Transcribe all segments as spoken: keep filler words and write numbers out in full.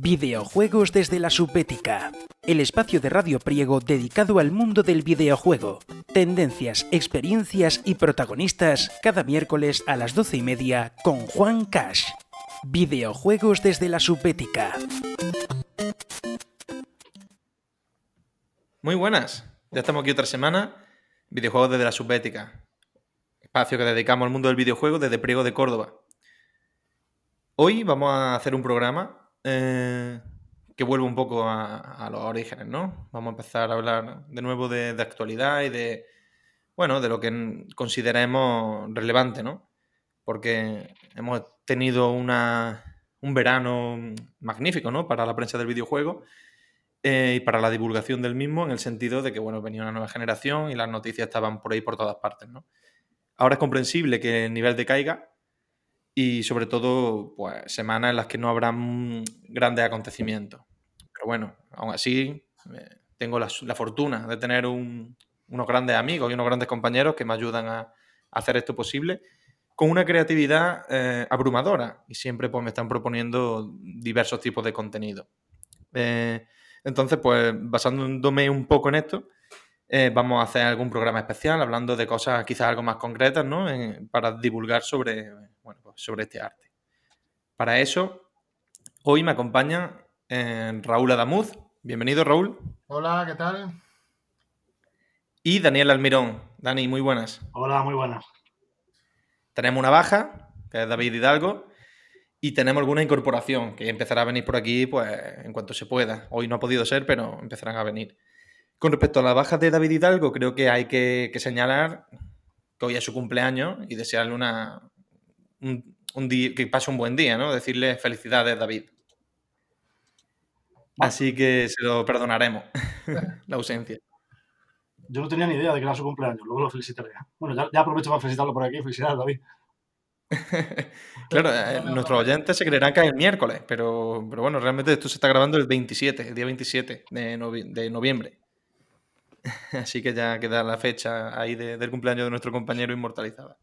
Videojuegos desde la Subética, el espacio de Radio Priego dedicado al mundo del videojuego. Tendencias, experiencias y protagonistas cada miércoles a las doce y media con Juan Cash. Videojuegos desde la Subética. Muy buenas, ya estamos aquí otra semana. Videojuegos desde la Subética, espacio que dedicamos al mundo del videojuego desde Priego de Córdoba. Hoy vamos a hacer un programa eh, que vuelve un poco a, a los orígenes, ¿no? Vamos a empezar a hablar de nuevo de, de actualidad y de, bueno, de lo que consideremos relevante, ¿no? Porque hemos tenido una, un verano magnífico, ¿no? Para la prensa del videojuego eh, y para la divulgación del mismo, en el sentido de que, bueno, venía una nueva generación y las noticias estaban por ahí por todas partes, ¿no? Ahora es comprensible que el nivel decaiga y, sobre todo, pues semanas en las que no habrá grandes acontecimientos. Pero bueno, aún así, eh, tengo la, la fortuna de tener un, unos grandes amigos y unos grandes compañeros que me ayudan a, a hacer esto posible con una creatividad eh, abrumadora y siempre pues, me están proponiendo diversos tipos de contenido. Eh, entonces, pues basándome un poco en esto, eh, vamos a hacer algún programa especial hablando de cosas quizás algo más concretas, ¿no? Eh, para divulgar sobre, bueno, pues, sobre este arte. Para eso, hoy me acompaña eh, Raúl Adamuz. Bienvenido, Raúl. Hola, ¿qué tal? Y Daniel Almirón. Dani, muy buenas. Hola, muy buenas. Tenemos una baja, que es David Hidalgo, y tenemos alguna incorporación, que empezará a venir por aquí pues, en cuanto se pueda. Hoy no ha podido ser, pero empezarán a venir. Con respecto a la baja de David Hidalgo, creo que hay que, que señalar que hoy es su cumpleaños y desearle una, un, un día, que pase un buen día, ¿no? Decirle felicidades, David. Así que se lo perdonaremos, la ausencia. Yo no tenía ni idea de que era su cumpleaños, luego lo felicitaré. Bueno, ya, ya aprovecho para felicitarlo por aquí. Felicidades, David. Claro, eh, nuestros oyentes se creerán que es el miércoles, pero, pero bueno, realmente esto se está grabando el veintisiete, el día veintisiete de, novi- de noviembre. Así que ya queda la fecha ahí de, del cumpleaños de nuestro compañero inmortalizada.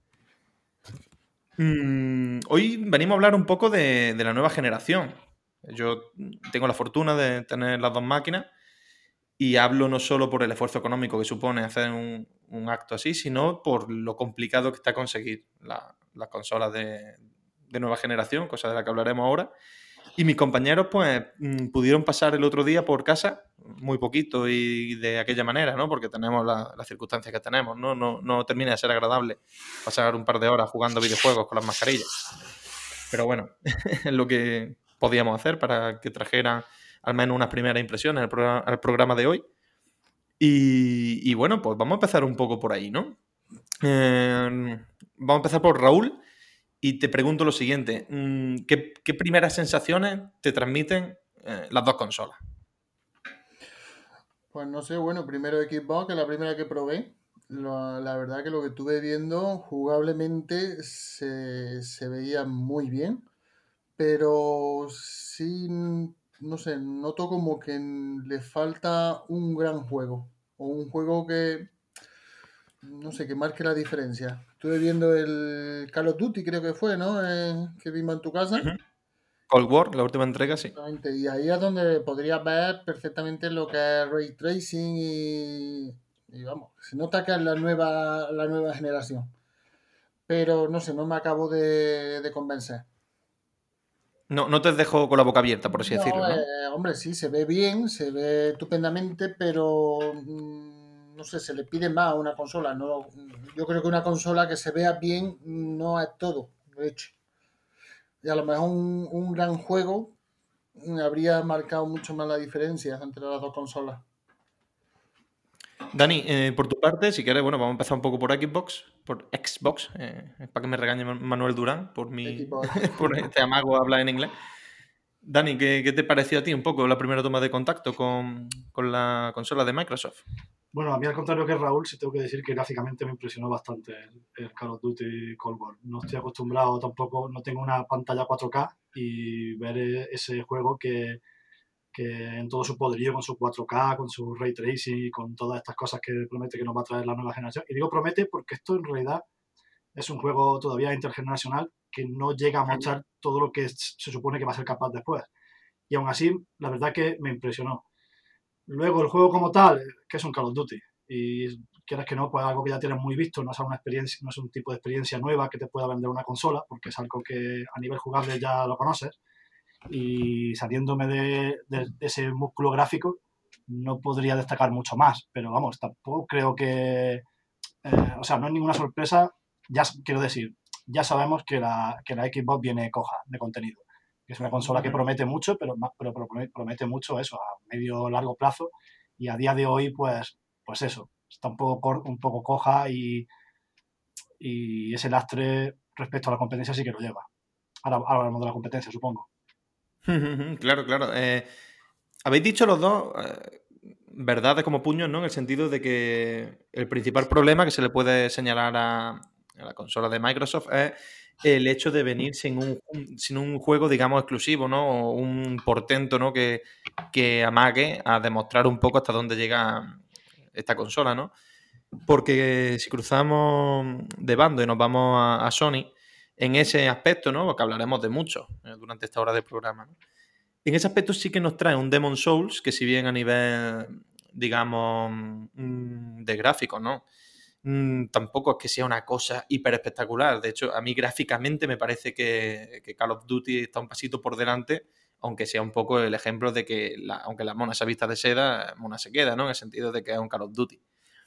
Mm, hoy venimos a hablar un poco de, de la nueva generación. Yo tengo la fortuna de tener las dos máquinas y hablo no solo por el esfuerzo económico que supone hacer un, un acto así, sino por lo complicado que está conseguir la, las consolas de, de nueva generación, cosa de la que hablaremos ahora. Y mis compañeros pues pudieron pasar el otro día por casa, muy poquito y de aquella manera, ¿no? Porque tenemos la, las circunstancias que tenemos, ¿no? No, no termina de ser agradable pasar un par de horas jugando videojuegos con las mascarillas. Pero bueno, es lo que podíamos hacer para que trajeran al menos unas primeras impresiones al programa, al programa de hoy. Y, y bueno, pues vamos a empezar un poco por ahí, ¿no? Eh, vamos a empezar por Raúl. Y te pregunto lo siguiente, ¿qué, qué primeras sensaciones te transmiten eh, las dos consolas? Pues no sé, bueno, primero Xbox, que es la primera que probé. La, la verdad que lo que estuve viendo jugablemente se, se veía muy bien, pero sí, no sé, noto como que le falta un gran juego, o un juego que, no sé, que marque la diferencia. Estuve viendo el Call of Duty, creo que fue, ¿no? Eh, que vimos en tu casa. Uh-huh. Cold War, la última entrega, sí. Y ahí es donde podrías ver perfectamente lo que es Ray Tracing y, y vamos, se nota que es la nueva, la nueva generación. Pero no sé, no me acabo de, de convencer. No, no te dejo con la boca abierta, por así no, decirlo, ¿no? Eh, hombre, sí, se ve bien, se ve estupendamente, pero mmm, no sé, se le pide más a una consola. No, yo creo que una consola que se vea bien no es todo, de hecho. Y a lo mejor un, un gran juego habría marcado mucho más la diferencia entre las dos consolas. Dani, eh, por tu parte, si quieres, bueno, vamos a empezar un poco por Xbox, por Xbox, eh, para que me regañe Manuel Durán por mi por este amago a hablar en inglés. Dani, ¿qué, ¿qué te pareció a ti un poco la primera toma de contacto con, con la consola de Microsoft? Bueno, a mí al contrario que Raúl, sí tengo que decir que gráficamente me impresionó bastante el, el Call of Duty Cold War. No estoy acostumbrado tampoco, no tengo una pantalla cuatro K y ver ese juego que, que en todo su poderío, con su cuatro K, con su Ray Tracing y con todas estas cosas que promete que nos va a traer la nueva generación. Y digo promete porque esto en realidad es un juego todavía intergeneracional que no llega a mostrar todo lo que se supone que va a ser capaz después. y aún así, la verdad que me impresionó. Luego, el juego como tal, que es un Call of Duty, y quieras que no, pues algo que ya tienes muy visto, no es una experiencia, no es un tipo de experiencia nueva que te pueda vender una consola, porque es algo que a nivel jugable ya lo conoces, y saliéndome de, de, de ese músculo gráfico, no podría destacar mucho más, pero vamos, tampoco creo que, eh, o sea, no es ninguna sorpresa, ya quiero decir, ya sabemos que la, que la Xbox viene coja de contenido. Es una consola que promete mucho, pero, pero promete mucho eso a medio o largo plazo, y a día de hoy, pues, pues eso, está un poco, un poco coja y, y ese lastre respecto a la competencia sí que lo lleva. Ahora, ahora hablamos de la competencia, supongo. Claro, claro. Eh, habéis dicho los dos eh, verdades como puños, ¿no? En el sentido de que el principal problema que se le puede señalar a, a la consola de Microsoft es el hecho de venir sin un, sin un juego, digamos, exclusivo, ¿no? O un portento, ¿no? Que, que amague a demostrar un poco hasta dónde llega esta consola, ¿no? Porque si cruzamos de bando y nos vamos a, a Sony, en ese aspecto, ¿no? Porque hablaremos de mucho eh, durante esta hora del programa, ¿no? En ese aspecto sí que nos trae un Demon's Souls, que si bien a nivel, digamos, de gráficos, ¿no? Tampoco es que sea una cosa hiper espectacular. De hecho, a mí gráficamente me parece que, que Call of Duty está un pasito por delante, aunque sea un poco el ejemplo de que, la, aunque la mona sea vista de seda, mona se queda, ¿no? En el sentido de que es un Call of Duty.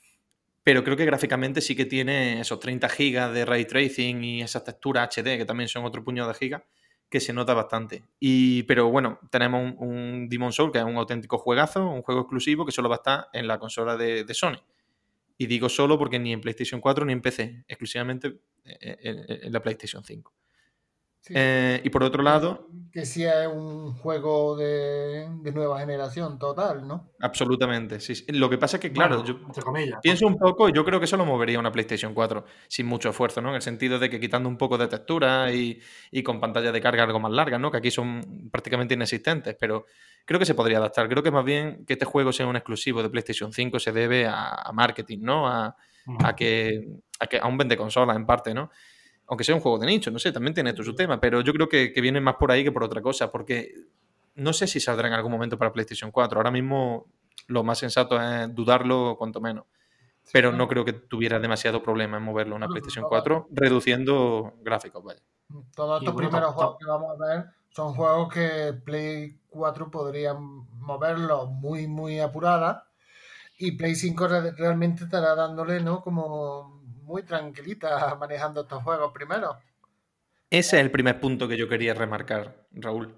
Pero creo que gráficamente sí que tiene esos treinta gigas de ray tracing y esas texturas H D, que también son otro puñado de gigas, que se nota bastante. Y, pero bueno, tenemos un, un Demon's Souls, que es un auténtico juegazo, un juego exclusivo que solo va a estar en la consola de, de Sony. Y digo solo porque ni en PlayStation cuatro ni en P C, exclusivamente en, en, en la PlayStation cinco. Sí, eh, y por otro lado... Que sí es un juego de, de nueva generación total, ¿no? Absolutamente, sí. Lo que pasa es que, claro, bueno, yo entre comillas, pienso un poco, yo creo que eso lo movería una PlayStation cuatro sin mucho esfuerzo, ¿no? En el sentido de que quitando un poco de textura y, y con pantallas de carga algo más largas, ¿no? Que aquí son prácticamente inexistentes, pero creo que se podría adaptar. Creo que más bien que este juego sea un exclusivo de PlayStation cinco se debe a, a marketing, ¿no? A, a, que, a que a un vende consolas en parte, ¿no? Aunque sea un juego de nicho, no sé, también tiene esto su tema, pero yo creo que, que viene más por ahí que por otra cosa, porque no sé si saldrá en algún momento para PlayStation cuatro. Ahora mismo lo más sensato es dudarlo cuanto menos. Pero sí, no creo que tuviera demasiado problema en moverlo a una PlayStation cuatro, reduciendo gráficos, vaya. Todos estos primeros juegos que vamos a ver son juegos que Play cuatro podrían moverlos muy, muy apurada, y Play cinco realmente estará dándole, ¿no? Como muy tranquilita manejando estos juegos primero. Ese es el primer punto que yo quería remarcar, Raúl.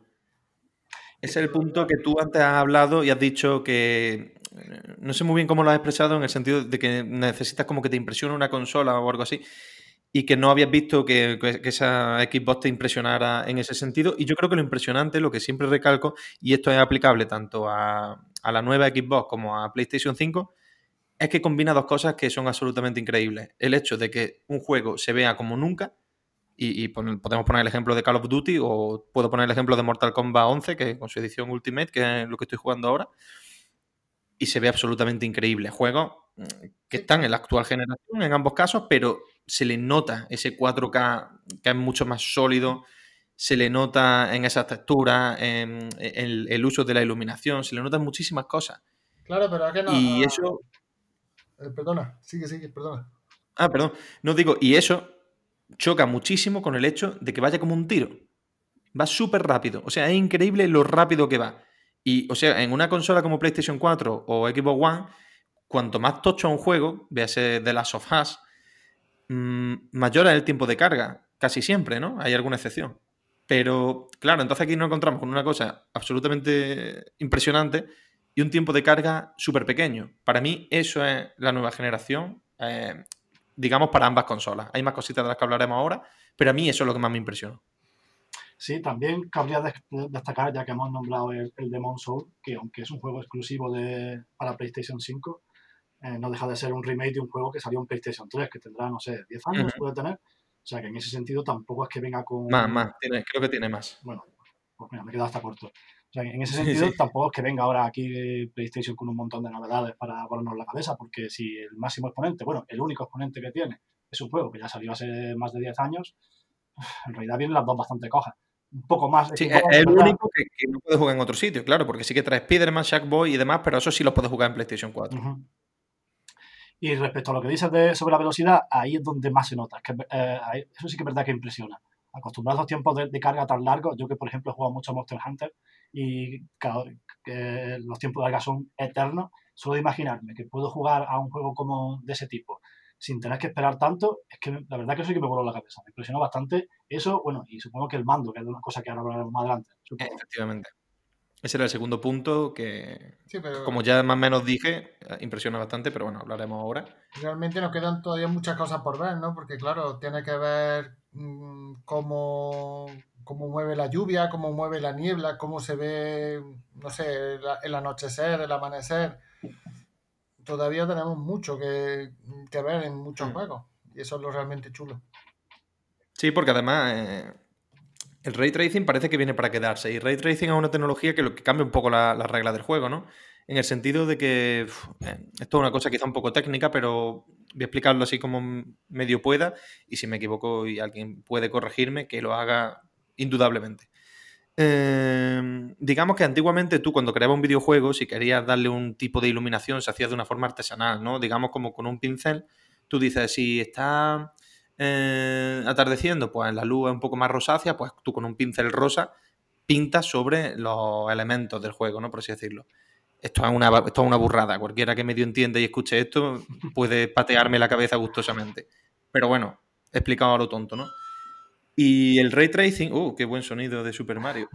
Ese es el punto que tú antes has hablado y has dicho que no sé muy bien cómo lo has expresado, en el sentido de que necesitas como que te impresione una consola o algo así, y que no habías visto que, que esa Xbox te impresionara en ese sentido. Y yo creo que lo impresionante, lo que siempre recalco, y esto es aplicable tanto a, a la nueva Xbox como a PlayStation cinco, es que combina dos cosas que son absolutamente increíbles. El hecho de que un juego se vea como nunca, y, y podemos poner el ejemplo de Call of Duty, o puedo poner el ejemplo de Mortal Kombat once, que con su edición Ultimate, que es lo que estoy jugando ahora, y se ve absolutamente increíble. Juegos que están en la actual generación en ambos casos, pero se le nota ese cuatro K que es mucho más sólido, se le nota en esas texturas, en, en el, el uso de la iluminación, se le notan muchísimas cosas. Claro, pero es que no... Y eso... Eh, perdona, sigue, sigue, perdona. Ah, perdón. No digo, y eso choca muchísimo con el hecho de que vaya como un tiro. Va súper rápido. O sea, es increíble lo rápido que va. Y, o sea, en una consola como PlayStation cuatro o Xbox One, cuanto más tocho un juego, véase The Last of Us, mmm, mayor es el tiempo de carga. Casi siempre, ¿no? Hay alguna excepción. Pero, claro, entonces aquí nos encontramos con una cosa absolutamente impresionante y un tiempo de carga súper pequeño. Para mí, eso es la nueva generación, eh, digamos, para ambas consolas. Hay más cositas de las que hablaremos ahora, pero a mí eso es lo que más me impresionó. Sí, también cabría destacar, ya que hemos nombrado el, el Demon's Souls, que aunque es un juego exclusivo de, para PlayStation cinco, eh, no deja de ser un remake de un juego que salió en PlayStation tres, que tendrá, no sé, diez años uh-huh. puede tener. O sea que en ese sentido tampoco es que venga con... Más, más, tiene, creo que tiene más. Bueno, pues mira, me queda hasta corto. O sea, en ese sentido sí, sí. tampoco es que venga ahora aquí PlayStation con un montón de novedades para ponernos la cabeza, porque si el máximo exponente, bueno, el único exponente que tiene es un juego que ya salió hace más de diez años, en realidad vienen las dos bastante cojas. un poco más. Sí, un es poco es el verdad. único que, que no puede jugar en otro sitio, claro, porque sí que trae Spider-Man, Sackboy y demás, pero eso sí los puedes jugar en PlayStation cuatro. Ujú. Y respecto a lo que dices de, sobre la velocidad, ahí es donde más se nota. Es que, eh, ahí- eso sí que es verdad que impresiona. Acostumbrados a los tiempos de, de carga tan largos, yo que por ejemplo he jugado mucho a Monster Hunter y cada- que los tiempos de carga son eternos, solo de imaginarme que puedo jugar a un juego como de ese tipo sin tener que esperar tanto, es que la verdad que eso sí que me voló la cabeza. Me impresionó bastante eso, bueno, y supongo que el mando, que es una cosa que ahora hablaremos más adelante. Supongo. Efectivamente. Ese era el segundo punto que, Sí, pero como ya más o menos dije, eh, impresiona bastante, pero bueno, hablaremos ahora. realmente nos quedan todavía muchas cosas por ver, ¿no? Porque claro, tiene que ver mm, cómo, cómo mueve la lluvia, cómo mueve la niebla, cómo se ve, no sé, la- el anochecer, el amanecer. Todavía tenemos mucho que, que ver en muchos Mm. juegos. Y eso es lo realmente chulo. Sí, porque además eh, el ray tracing parece que viene para quedarse. Y ray tracing es una tecnología que lo que cambia un poco la, la regla del juego, ¿no? En el sentido de que uf, eh, esto es una cosa quizá un poco técnica, pero voy a explicarlo así como medio pueda. Y si me equivoco y alguien puede corregirme, que lo haga indudablemente. Eh, digamos que antiguamente tú cuando creabas un videojuego, si querías darle un tipo de iluminación, se hacía de una forma artesanal, ¿no? Digamos como con un pincel. Tú dices, si está eh, atardeciendo, pues la luz es un poco más rosácea, pues tú con un pincel rosa pintas sobre los elementos del juego, ¿no? Por así decirlo. Esto es una, esto es una burrada. Cualquiera que medio entienda y escuche esto puede patearme la cabeza gustosamente. Pero bueno, he explicado a lo tonto, ¿no? Y el ray tracing, uh, qué buen sonido de Super Mario.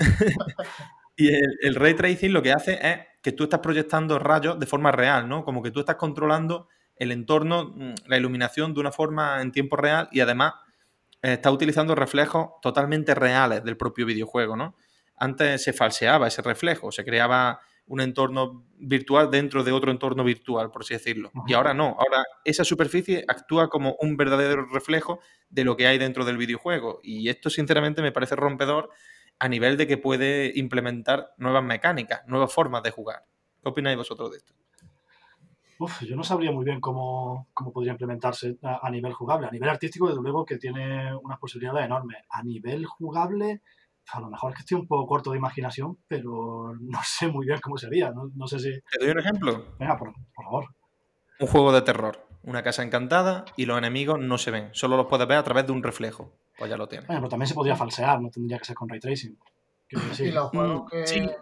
Y el, el ray tracing lo que hace es que tú estás proyectando rayos de forma real, ¿no? Como que tú estás controlando el entorno, mm, la iluminación de una forma en tiempo real y además eh, está utilizando reflejos totalmente reales del propio videojuego, ¿no? Antes se falseaba ese reflejo, se creaba un entorno virtual dentro de otro entorno virtual, por así decirlo. Y Ujú. ahora no, ahora esa superficie actúa como un verdadero reflejo de lo que hay dentro del videojuego. Y esto, sinceramente, me parece rompedor a nivel de que puede implementar nuevas mecánicas, nuevas formas de jugar. ¿Qué opináis vosotros de esto? Uf, yo no sabría muy bien cómo, cómo podría implementarse a, a nivel jugable. A nivel artístico, desde luego que tiene unas posibilidades enormes. A nivel jugable, a lo mejor es que estoy un poco corto de imaginación, pero no sé muy bien cómo sería. No, no sé si... Te doy un ejemplo. Venga, por, por favor. Un juego de terror, una casa encantada y los enemigos no se ven, solo los puedes ver a través de un reflejo. Pues ya lo tienes. Bueno, pero también se podría falsear, no tendría que ser con ray tracing. Creo que Y sí. los Mm, juegos que, sí,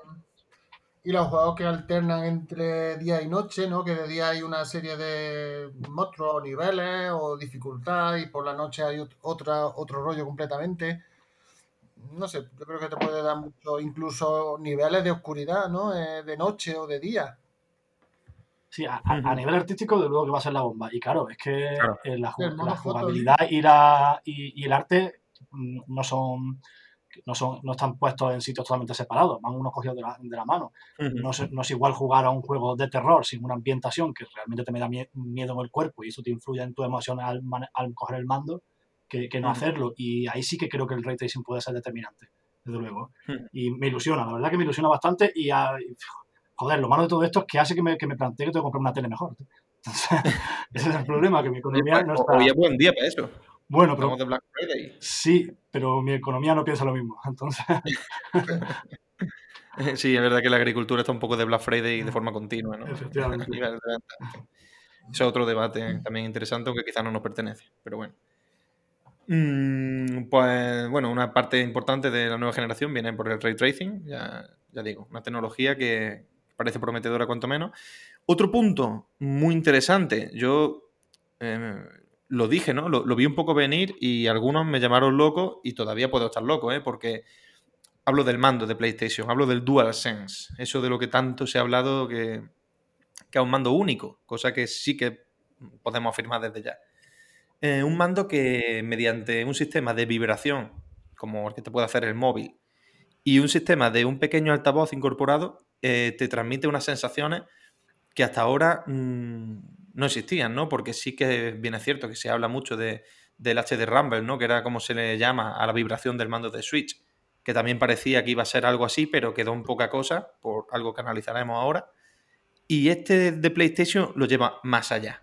y los juegos que alternan entre día y noche, ¿no? Que de día hay una serie de monstruos, niveles o dificultad y por la noche hay ot- otra, otro rollo completamente. No sé, yo creo que te puede dar mucho, incluso niveles de oscuridad, ¿no? Eh, de noche o de día. Sí, a, a- a nivel artístico, desde luego que va a ser la bomba. Y claro, es que claro. eh, la, El ju- la modo foto, ¿no? jugabilidad y, la, y, y el arte mm, no son, no son, no están puestos en sitios totalmente separados, van unos cogidos de la, de la mano. No es, no es igual jugar a un juego de terror sin una ambientación que realmente te me da mie- miedo en el cuerpo y eso te influye en tu emoción al, mane- al coger el mando, que, que no hacerlo. Y ahí sí que creo que el ray tracing puede ser determinante, desde luego. Y me ilusiona, la verdad que me ilusiona bastante y, a- y, joder, lo malo de todo esto es que hace que me, que me plantee que tengo que comprar una tele mejor. Entonces, ese es el problema, que mi Oye, economía pues, no ho- hoy está... es buen día para eso. Bueno, Estamos pero de Black Friday. sí, pero mi economía no piensa lo mismo. Entonces, Sí, es verdad que la agricultura está un poco de Black Friday de forma continua, ¿no? A efectivamente. nivel de venta, en fin. Eso es otro debate también interesante, aunque quizás no nos pertenece, pero bueno. Mm, pues bueno, una parte importante de la nueva generación viene por el ray tracing, ya, ya digo, una tecnología que parece prometedora cuanto menos. Otro punto muy interesante, yo eh, lo dije, ¿no? Lo, lo vi un poco venir y algunos me llamaron loco y todavía puedo estar loco, ¿eh? Porque hablo del mando de PlayStation, hablo del DualSense, eso de lo que tanto se ha hablado que, que es un mando único, cosa que sí que podemos afirmar desde ya. Eh, un mando que mediante un sistema de vibración, como el que te puede hacer el móvil, y un sistema de un pequeño altavoz incorporado, eh, te transmite unas sensaciones que hasta ahora mmm, no existían, ¿no? Porque sí que bien es cierto que se habla mucho de, del H D Rumble, ¿no? Que era como se le llama a la vibración del mando de Switch, que también parecía que iba a ser algo así, pero quedó en poca cosa, por algo que analizaremos ahora. Y este de PlayStation lo lleva más allá,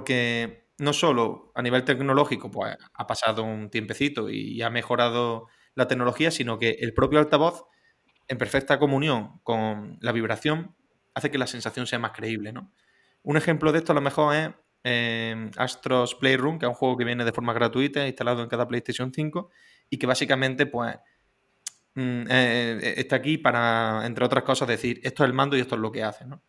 porque no solo a nivel tecnológico pues, ha pasado un tiempecito y ha mejorado la tecnología, sino que el propio altavoz, en perfecta comunión con la vibración, hace que la sensación sea más creíble, ¿no? Un ejemplo de esto a lo mejor es eh, Astro's Playroom, que es un juego que viene de forma gratuita, instalado en cada PlayStation cinco, y que básicamente, pues, mm, eh, está aquí para, entre otras cosas, decir esto es el mando y esto es lo que hace, ¿no?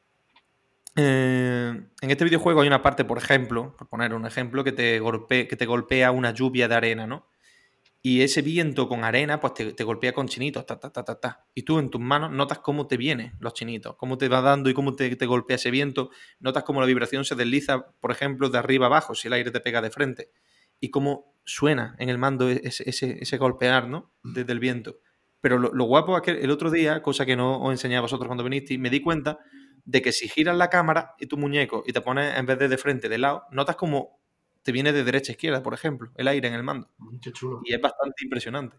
Eh, en este videojuego hay una parte, por ejemplo, por poner un ejemplo, que te, golpe, que te golpea una lluvia de arena, ¿no? Y ese viento con arena, pues te, te golpea con chinitos, ta, ta, ta, ta, ta. Y tú en tus manos notas cómo te vienen los chinitos, cómo te va dando y cómo te, te golpea ese viento. Notas cómo la vibración se desliza, por ejemplo, de arriba abajo, si el aire te pega de frente. Y cómo suena en el mando ese, ese, ese golpear, ¿no? Desde el viento. Pero lo, lo guapo es que el otro día, cosa que no os enseñé a vosotros cuando vinisteis, me di cuenta de que si giras la cámara y tu muñeco y te pones en vez de de frente, de lado, notas como te viene de derecha a izquierda, por ejemplo, el aire en el mando. Qué chulo. Y es bastante impresionante.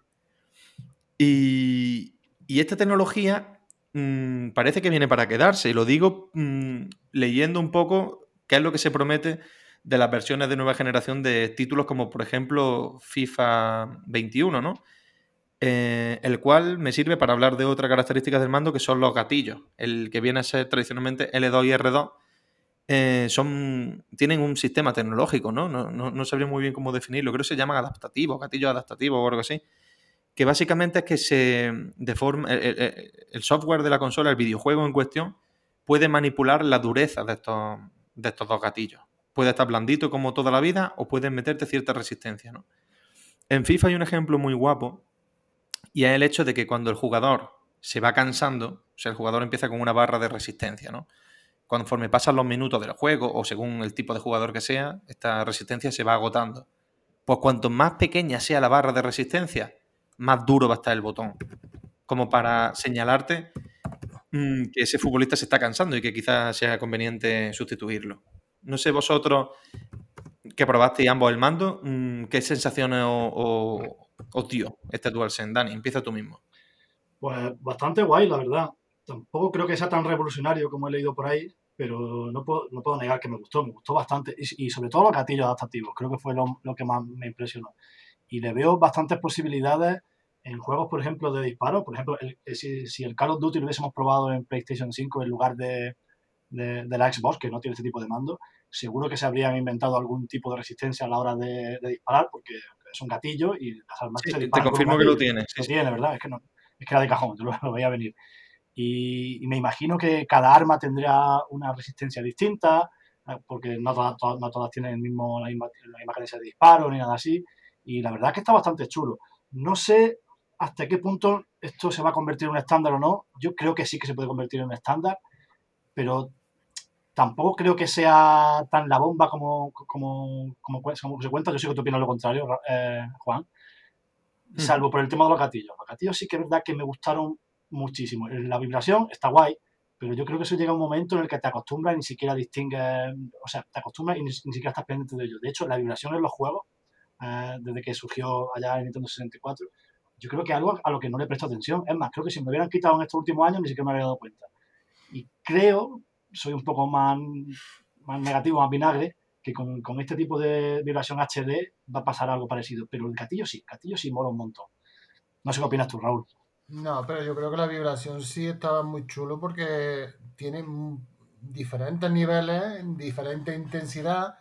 Y, y esta tecnología mmm, parece que viene para quedarse. Y lo digo mmm, leyendo un poco qué es lo que se promete de las versiones de nueva generación de títulos como, por ejemplo, FIFA veintiuno, ¿no? Eh, el cual me sirve para hablar de otra característica del mando, que son los gatillos. El que viene a ser tradicionalmente L dos y R dos. Eh, son, tienen un sistema tecnológico, ¿no? No, no, no sabría muy bien cómo definirlo. Creo que se llaman adaptativos, gatillos adaptativos o algo así. Que básicamente es que se de forma, el, el, el software de la consola, el videojuego en cuestión, puede manipular la dureza de estos, de estos dos gatillos. Puede estar blandito como toda la vida o puede meterte cierta resistencia, ¿no? En FIFA hay un ejemplo muy guapo y es el hecho de que cuando el jugador se va cansando, o sea, el jugador empieza con una barra de resistencia, ¿no? Conforme pasan los minutos del juego o según el tipo de jugador que sea, esta resistencia se va agotando. Pues cuanto más pequeña sea la barra de resistencia, más duro va a estar el botón. Como para señalarte mmm, que ese futbolista se está cansando y que quizás sea conveniente sustituirlo. No sé vosotros que probasteis ambos el mando, mmm, ¿qué sensaciones os dio este DualSense? Dani, empieza tú mismo. Pues bastante guay, la verdad. Tampoco creo que sea tan revolucionario como he leído por ahí, pero no puedo, no puedo negar que me gustó, me gustó bastante. Y, y sobre todo los gatillos adaptativos, creo que fue lo, lo que más me impresionó. Y le veo bastantes posibilidades en juegos, por ejemplo, de disparo. Por ejemplo, el, si, si el Call of Duty lo hubiésemos probado en PlayStation cinco en lugar de, de, de la Xbox, que no tiene este tipo de mando, seguro que se habrían inventado algún tipo de resistencia a la hora de, de disparar, porque es un gatillo y las armas Sí, que se te disparan confirmo con un que lo gatillo, tienes. Sí, lo sí. tiene, ¿verdad? Es que, no, es que era de cajón, yo lo, lo veía venir. Y, y me imagino que cada arma tendrá una resistencia distinta, porque no todas, todas, no todas tienen el mismo, la, misma, la misma cadencia de disparo ni nada así. Y la verdad es que está bastante chulo. No sé hasta qué punto esto se va a convertir en un estándar o no. Yo creo que sí que se puede convertir en un estándar, pero tampoco creo que sea tan la bomba como, como, como, como se cuenta. Yo sé que tú opinas lo contrario, eh, Juan. Salvo por el tema de los gatillos. Los gatillos sí que es verdad que me gustaron muchísimo. La vibración está guay, pero yo creo que eso llega a un momento en el que te acostumbras y ni siquiera distingues, o sea, te acostumbras y ni, ni siquiera estás pendiente de ello. De hecho, la vibración en los juegos, eh, desde que surgió allá en Nintendo sesenta y cuatro, yo creo que es algo a lo que no le presto atención. Es más, creo que si me hubieran quitado en estos últimos años ni siquiera me habría dado cuenta. Y creo, soy un poco más, más negativo, más vinagre, que con, con este tipo de vibración H D va a pasar algo parecido. Pero el gatillo sí, el gatillo sí mola un montón. No sé qué opinas tú, Raúl. No, pero yo creo que la vibración sí estaba muy chulo porque tiene diferentes niveles, diferente intensidad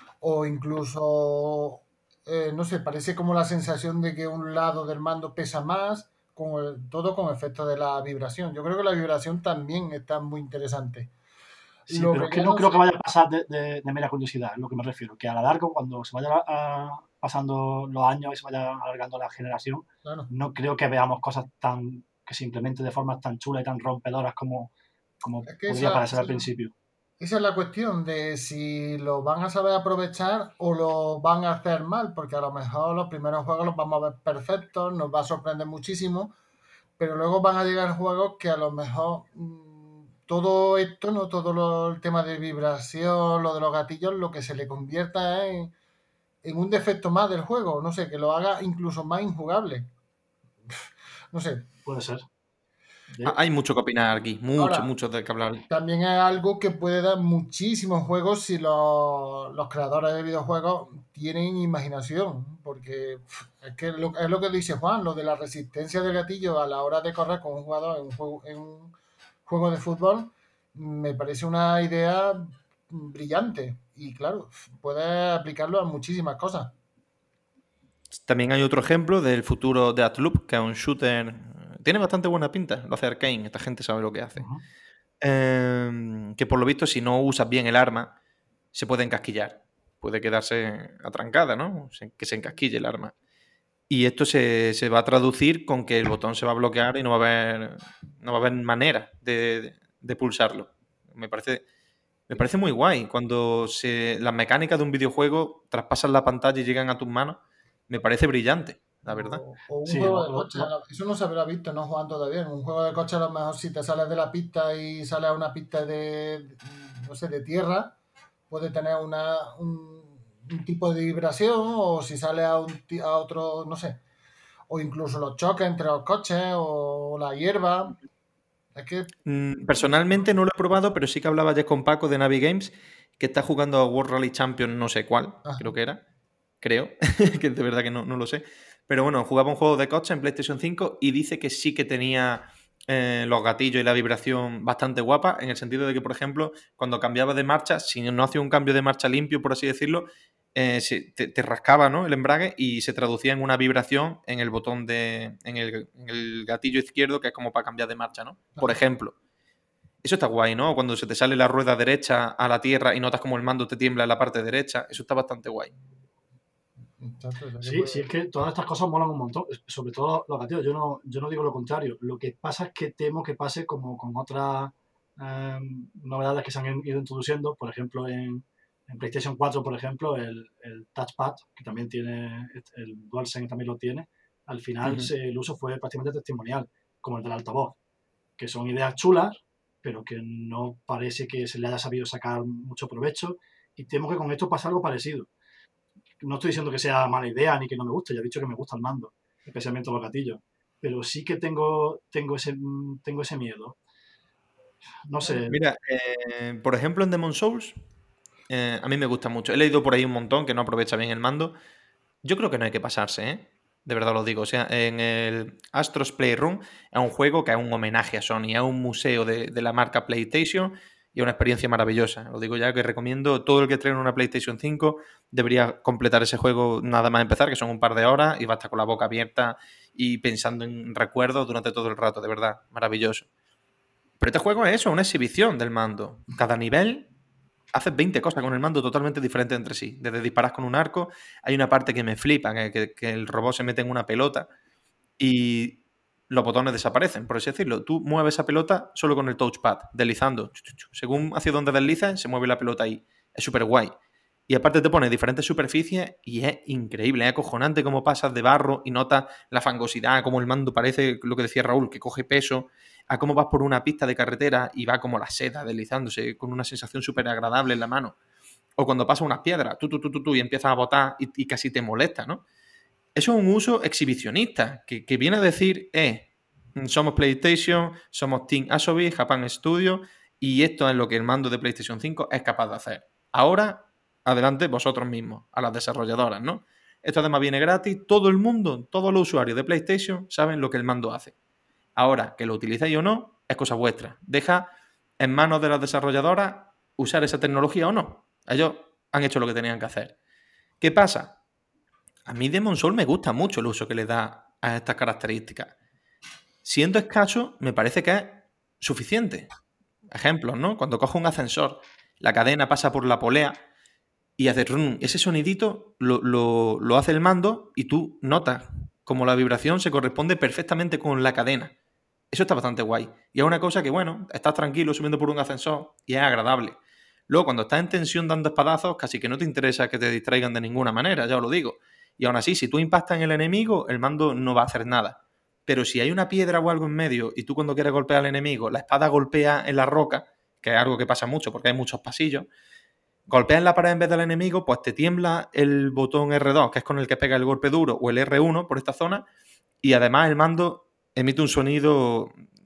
o incluso, eh, no sé, parece como la sensación de que un lado del mando pesa más, con el, todo con efecto de la vibración. Yo creo que la vibración también está muy interesante. Sí, lo pero que es que no, no creo sé... que vaya a pasar de, de, de mera curiosidad, es lo que me refiero, que a la larga, cuando se vaya a, pasando los años y se vaya alargando la generación, claro. No creo que veamos cosas tan que se implementen de formas tan chulas y tan rompedoras como, como es que podría esa, parecer al principio. Esa es la cuestión de si lo van a saber aprovechar o lo van a hacer mal, porque a lo mejor los primeros juegos los vamos a ver perfectos, nos va a sorprender muchísimo, pero luego van a llegar juegos que a lo mejor mmm, todo esto, no todo lo, el tema de vibración, lo de los gatillos, lo que se le convierta en, en un defecto más del juego, no sé, que lo haga incluso más injugable. No sé. Puede ser. Ah, hay mucho que opinar aquí, mucho, Ahora, mucho de que hablar. también es algo que puede dar muchísimos juegos si los, los creadores de videojuegos tienen imaginación, porque pff, es que lo, es lo que dice Juan, lo de la resistencia del gatillo a la hora de correr con un jugador en un juego, en un juego de fútbol, me parece una idea brillante y claro, puedes aplicarlo a muchísimas cosas. También hay otro ejemplo del futuro de Deathloop, que es un shooter. Tiene bastante buena pinta, lo hace Arkane, esta gente sabe lo que hace. Ujú. Eh, que por lo visto, si no usas bien el arma, se puede encasquillar. Puede quedarse atrancada, ¿no? Que se encasquille el arma. Y esto se, se va a traducir con que el botón se va a bloquear y no va a haber, no va a haber manera de, de, de pulsarlo. Me parece, me parece muy guay. Cuando se, las mecánicas de un videojuego traspasan la pantalla y llegan a tus manos, me parece brillante, la verdad. O, o un Sí, juego lo- de lo- coche, lo- eso no se habrá visto, no Juan todavía. En un juego de coche a lo mejor si te sales de la pista y sales a una pista de, no sé, de tierra, puede tener una, un, un tipo de vibración, o si sale a, un, ti- a otro, no sé, o incluso los choques entre los coches o la hierba. Es que Mm, Personalmente no lo he probado, pero sí que hablaba ya con Paco de Navi Games, que está jugando a World Rally Champion no sé cuál, Ajá. creo que era. Creo, que de verdad que no, no lo sé. Pero bueno, jugaba un juego de coche en PlayStation cinco y dice que sí que tenía eh, los gatillos y la vibración bastante guapa, en el sentido de que, por ejemplo, cuando cambiaba de marcha, si no hacía un cambio de marcha limpio, por así decirlo, eh, se- te, te rascaba, ¿no?, el embrague y se traducía en una vibración en el botón de. En el, en el gatillo izquierdo, que es como para cambiar de marcha, ¿no? Por Ajá. ejemplo. Eso está guay, ¿no? Cuando se te sale la rueda derecha a la tierra y notas como el mando te tiembla en la parte derecha, eso está bastante guay. entonces, ¿qué Sí, puede- sí, es que todas estas cosas molan un montón, es- sobre todo los gatillos. Yo no, yo no digo lo contrario. Lo que pasa es que temo que pase como con otras eh, novedades que se han ido introduciendo. Por ejemplo, en, en PlayStation cuatro, por ejemplo, el, el touchpad, que también tiene, el DualSense también lo tiene, al final Ujú. se- el uso fue prácticamente testimonial, como el del altavoz, que son ideas chulas, pero que no parece que se le haya sabido sacar mucho provecho. Y temo que con esto pasa algo parecido. No estoy diciendo que sea mala idea ni que no me guste, ya he dicho que me gusta el mando, especialmente los gatillos. Pero sí que tengo, tengo, ese, tengo ese miedo. No sé. Mira, eh, por ejemplo, en Demon's Souls, eh, a mí me gusta mucho. He leído por ahí un montón que no aprovecha bien el mando. Yo creo que no hay que pasarse, ¿eh? De verdad lo digo. O sea, en el Astro's Playroom es un juego que es un homenaje a Sony, es un museo de, de la marca PlayStation y es una experiencia maravillosa. Lo digo ya que recomiendo, todo el que traiga una PlayStation cinco debería completar ese juego nada más empezar, que son un par de horas, y va a estar con la boca abierta y pensando en recuerdos durante todo el rato, de verdad, maravilloso. Pero este juego es eso, una exhibición del mando. Cada nivel haces veinte cosas con el mando totalmente diferentes entre sí. Desde disparar con un arco, hay una parte que me flipa, que, que, que el robot se mete en una pelota y los botones desaparecen, por así decirlo. Tú mueves esa pelota solo con el touchpad, deslizando. Según hacia donde deslizas, se mueve la pelota ahí. Es súper guay. Y aparte te pone diferentes superficies y es increíble, es acojonante cómo pasas de barro y notas la fangosidad, cómo el mando parece, lo que decía Raúl, que coge peso, a cómo vas por una pista de carretera y va como la seda deslizándose con una sensación súper agradable en la mano. O cuando pasa unas piedras, tú, tú, tú, tú, tú, y empiezas a botar y, y casi te molesta, ¿no? Eso es un uso exhibicionista, que, que viene a decir, eh, somos PlayStation, somos Team Asobi, Japan Studio, y esto es lo que el mando de PlayStation cinco es capaz de hacer. Ahora, adelante vosotros mismos, a las desarrolladoras, ¿no? Esto además viene gratis, todo el mundo, todos los usuarios de PlayStation saben lo que el mando hace. Ahora, que lo utilicéis o no, es cosa vuestra. Deja en manos de las desarrolladoras usar esa tecnología o no. Ellos han hecho lo que tenían que hacer. ¿Qué pasa? A mí Demon's Souls me gusta mucho el uso que le da a estas características. Siendo escaso, me parece que es suficiente. Ejemplos, ¿no? Cuando cojo un ascensor, la cadena pasa por la polea y hace run. Ese sonidito lo, lo, lo hace el mando y tú notas como la vibración se corresponde perfectamente con la cadena. Eso está bastante guay. Y es una cosa que, bueno, estás tranquilo subiendo por un ascensor y es agradable. Luego, cuando estás en tensión dando espadazos, casi que no te interesa que te distraigan de ninguna manera, ya os lo digo. Y aún así, si tú impactas en el enemigo, el mando no va a hacer nada. Pero si hay una piedra o algo en medio y tú cuando quieres golpear al enemigo, la espada golpea en la roca, que es algo que pasa mucho porque hay muchos pasillos, golpeas en la pared en vez del enemigo, pues te tiembla el botón erre dos, que es con el que pega el golpe duro, o el erre uno por esta zona, y además el mando emite un sonido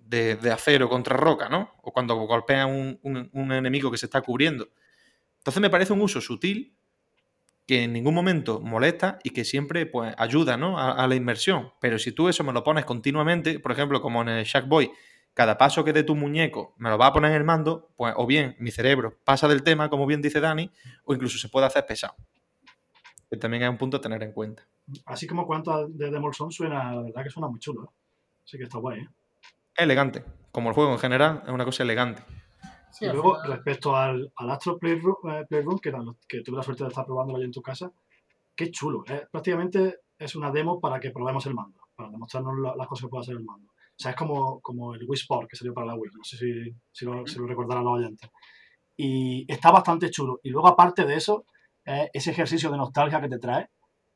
de, de acero contra roca, ¿no? O cuando golpea un, un, un enemigo que se está cubriendo. Entonces me parece un uso sutil que en ningún momento molesta y que siempre pues, ayuda, ¿no? a, a la inmersión. Pero si tú eso me lo pones continuamente, por ejemplo, como en el Sackboy, cada paso que dé tu muñeco me lo va a poner en el mando, pues o bien mi cerebro pasa del tema, como bien dice Dani, o incluso se puede hacer pesado. Que también es un punto a tener en cuenta. Así como cuanto de Demon Souls suena, la verdad que suena muy chulo, ¿eh? Así que está guay, ¿eh? Es elegante. Como el juego en general, es una cosa elegante. Sí, y al luego, final- respecto al, al Astro Playroom, eh, Playroom, que, era lo- que tuve la suerte de estar probándolo ahí en tu casa, qué chulo. ¿Eh? Prácticamente es una demo para que probemos el mando, para demostrarnos la- las cosas que puede hacer el mando. O sea, es como, como el Wii Sport que salió para la Wii. No sé si, si, lo, si lo recordarán los oyentes. Y está bastante chulo. Y luego, aparte de eso, eh, ese ejercicio de nostalgia que te trae,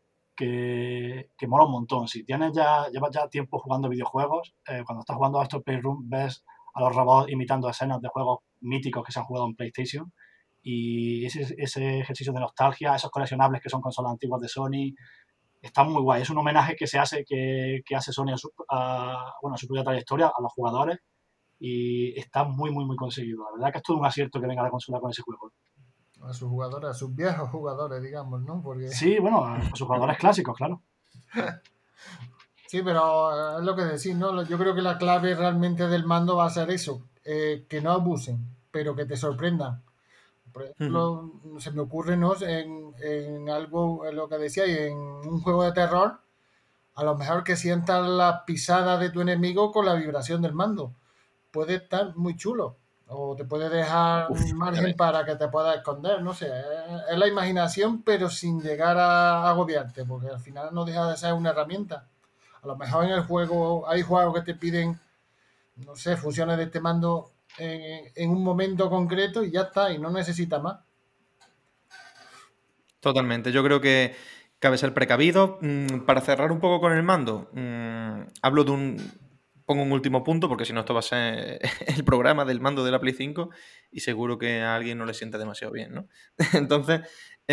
que, que mola un montón. Si tienes ya, llevas ya tiempo jugando videojuegos, eh, cuando estás jugando a Astro Playroom ves a los robots imitando escenas de juegos míticos que se han jugado en PlayStation, y ese, ese ejercicio de nostalgia, esos coleccionables que son consolas antiguas de Sony, está muy guay. Es un homenaje que se hace, que, que hace Sony a su, a, bueno, a su propia trayectoria, a los jugadores, y está muy, muy, muy conseguido. La verdad que es todo un acierto que venga la consola con ese juego. a sus jugadores, a sus viejos jugadores, digamos, ¿no? Porque Sí, bueno, a, a sus jugadores clásicos, claro. sí, pero eh, es lo que decís, ¿no? Yo creo que la clave realmente del mando va a ser eso, eh, que no abusen, pero que te sorprendan. Por ejemplo, uh-huh. se me ocurre, ¿no? En, en algo, en lo que decía, en un juego de terror, a lo mejor que sientas la pisada de tu enemigo con la vibración del mando. Puede estar muy chulo. O te puede dejar Uf, margen para que te puedas esconder, no sé. Es la imaginación, pero sin llegar a agobiarte, porque al final no deja de ser una herramienta. A lo mejor en el juego hay juegos que te piden, no sé, funciones de este mando en, en un momento concreto y ya está, y no necesita más. Totalmente. Yo creo que cabe ser precavido. Mm, para cerrar un poco con el mando, mm, hablo de un... Pongo un último punto, porque si no esto va a ser el programa del mando de la Play cinco y seguro que a alguien no le siente demasiado bien, ¿no? Entonces,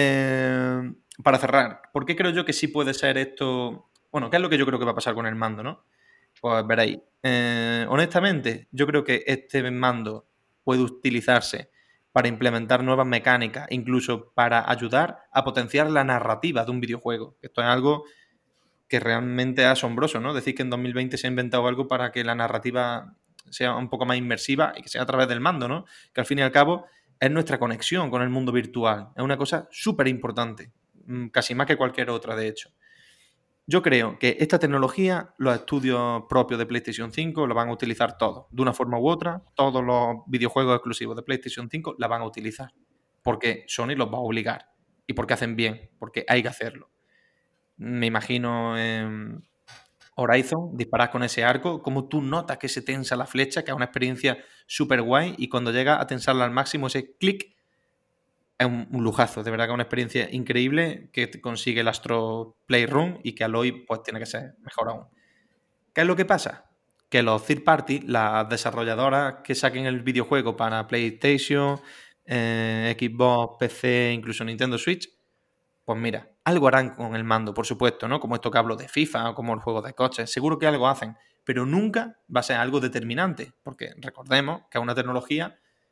eh, para cerrar, ¿por qué creo yo que sí puede ser esto? Bueno, ¿qué es lo que yo creo que va a pasar con el mando, no? Pues veréis. Eh, honestamente, yo creo que este mando puede utilizarse para implementar nuevas mecánicas, incluso para ayudar a potenciar la narrativa de un videojuego. Esto es algo que realmente es asombroso, ¿no? Decir que en dos mil veinte se ha inventado algo para que la narrativa sea un poco más inmersiva y que sea a través del mando, ¿no? Que al fin y al cabo es nuestra conexión con el mundo virtual. Es una cosa súper importante, casi más que cualquier otra, de hecho. Yo creo que esta tecnología, los estudios propios de PlayStation cinco la van a utilizar todos, de una forma u otra. Todos los videojuegos exclusivos de PlayStation cinco la van a utilizar, porque Sony los va a obligar y porque hacen bien, porque hay que hacerlo. Me imagino en Horizon disparar con ese arco, como tú notas que se tensa la flecha, que es una experiencia súper guay, y cuando llega a tensarla al máximo, ese clic es un, un lujazo, de verdad que es una experiencia increíble que consigue el Astro Playroom y que Aloy pues tiene que ser mejor aún. ¿Qué es lo que pasa? Que los third party, las desarrolladoras que saquen el videojuego para PlayStation, eh, Xbox, P C, incluso Nintendo Switch, pues mira, algo harán con el mando, por supuesto, ¿no? Como esto que hablo de FIFA o como el juego de coches, seguro que algo hacen, pero nunca va a ser algo determinante, porque recordemos que es una tecnología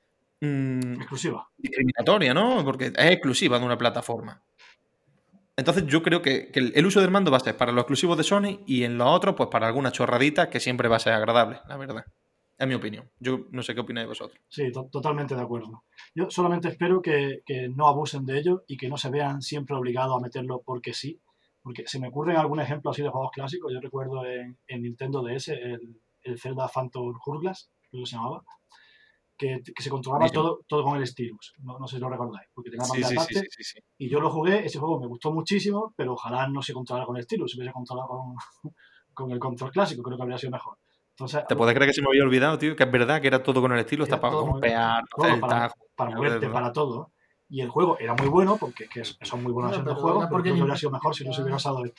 mmm, exclusiva, discriminatoria, ¿no? Porque es exclusiva de una plataforma. Entonces yo creo que, que el uso del mando va a ser para los exclusivos de Sony y en los otros, pues para algunas chorraditas que siempre va a ser agradable, la verdad. Es mi opinión. Yo no sé qué opináis vosotros. Sí, to- totalmente de acuerdo. Yo solamente espero que, que no abusen de ello y que no se vean siempre obligados a meterlo porque sí. Porque se me ocurren algún ejemplo así de juegos clásicos. Yo recuerdo en, en Nintendo D S el, el Zelda Phantom Hourglass, creo que se llamaba, que, que se controlaba todo, todo con el stylus. No, no sé si lo recordáis, porque tenía Sí, pantalla sí, táctil. sí, sí, sí. Y yo lo jugué, ese juego me gustó muchísimo, pero ojalá no se controlara con el stylus, se hubiese controlado con, con el control clásico, creo que habría sido mejor. Entonces, ¿te puedes creer que se me había olvidado, tío? Que es verdad que era todo con el estilo, está para golpear, para hacer el para, tajo. para moverte, para todo. Y el juego era muy bueno, porque es que son muy buenos haciendo juegos, pero creo que habría sido mejor si no se hubiera usado esto.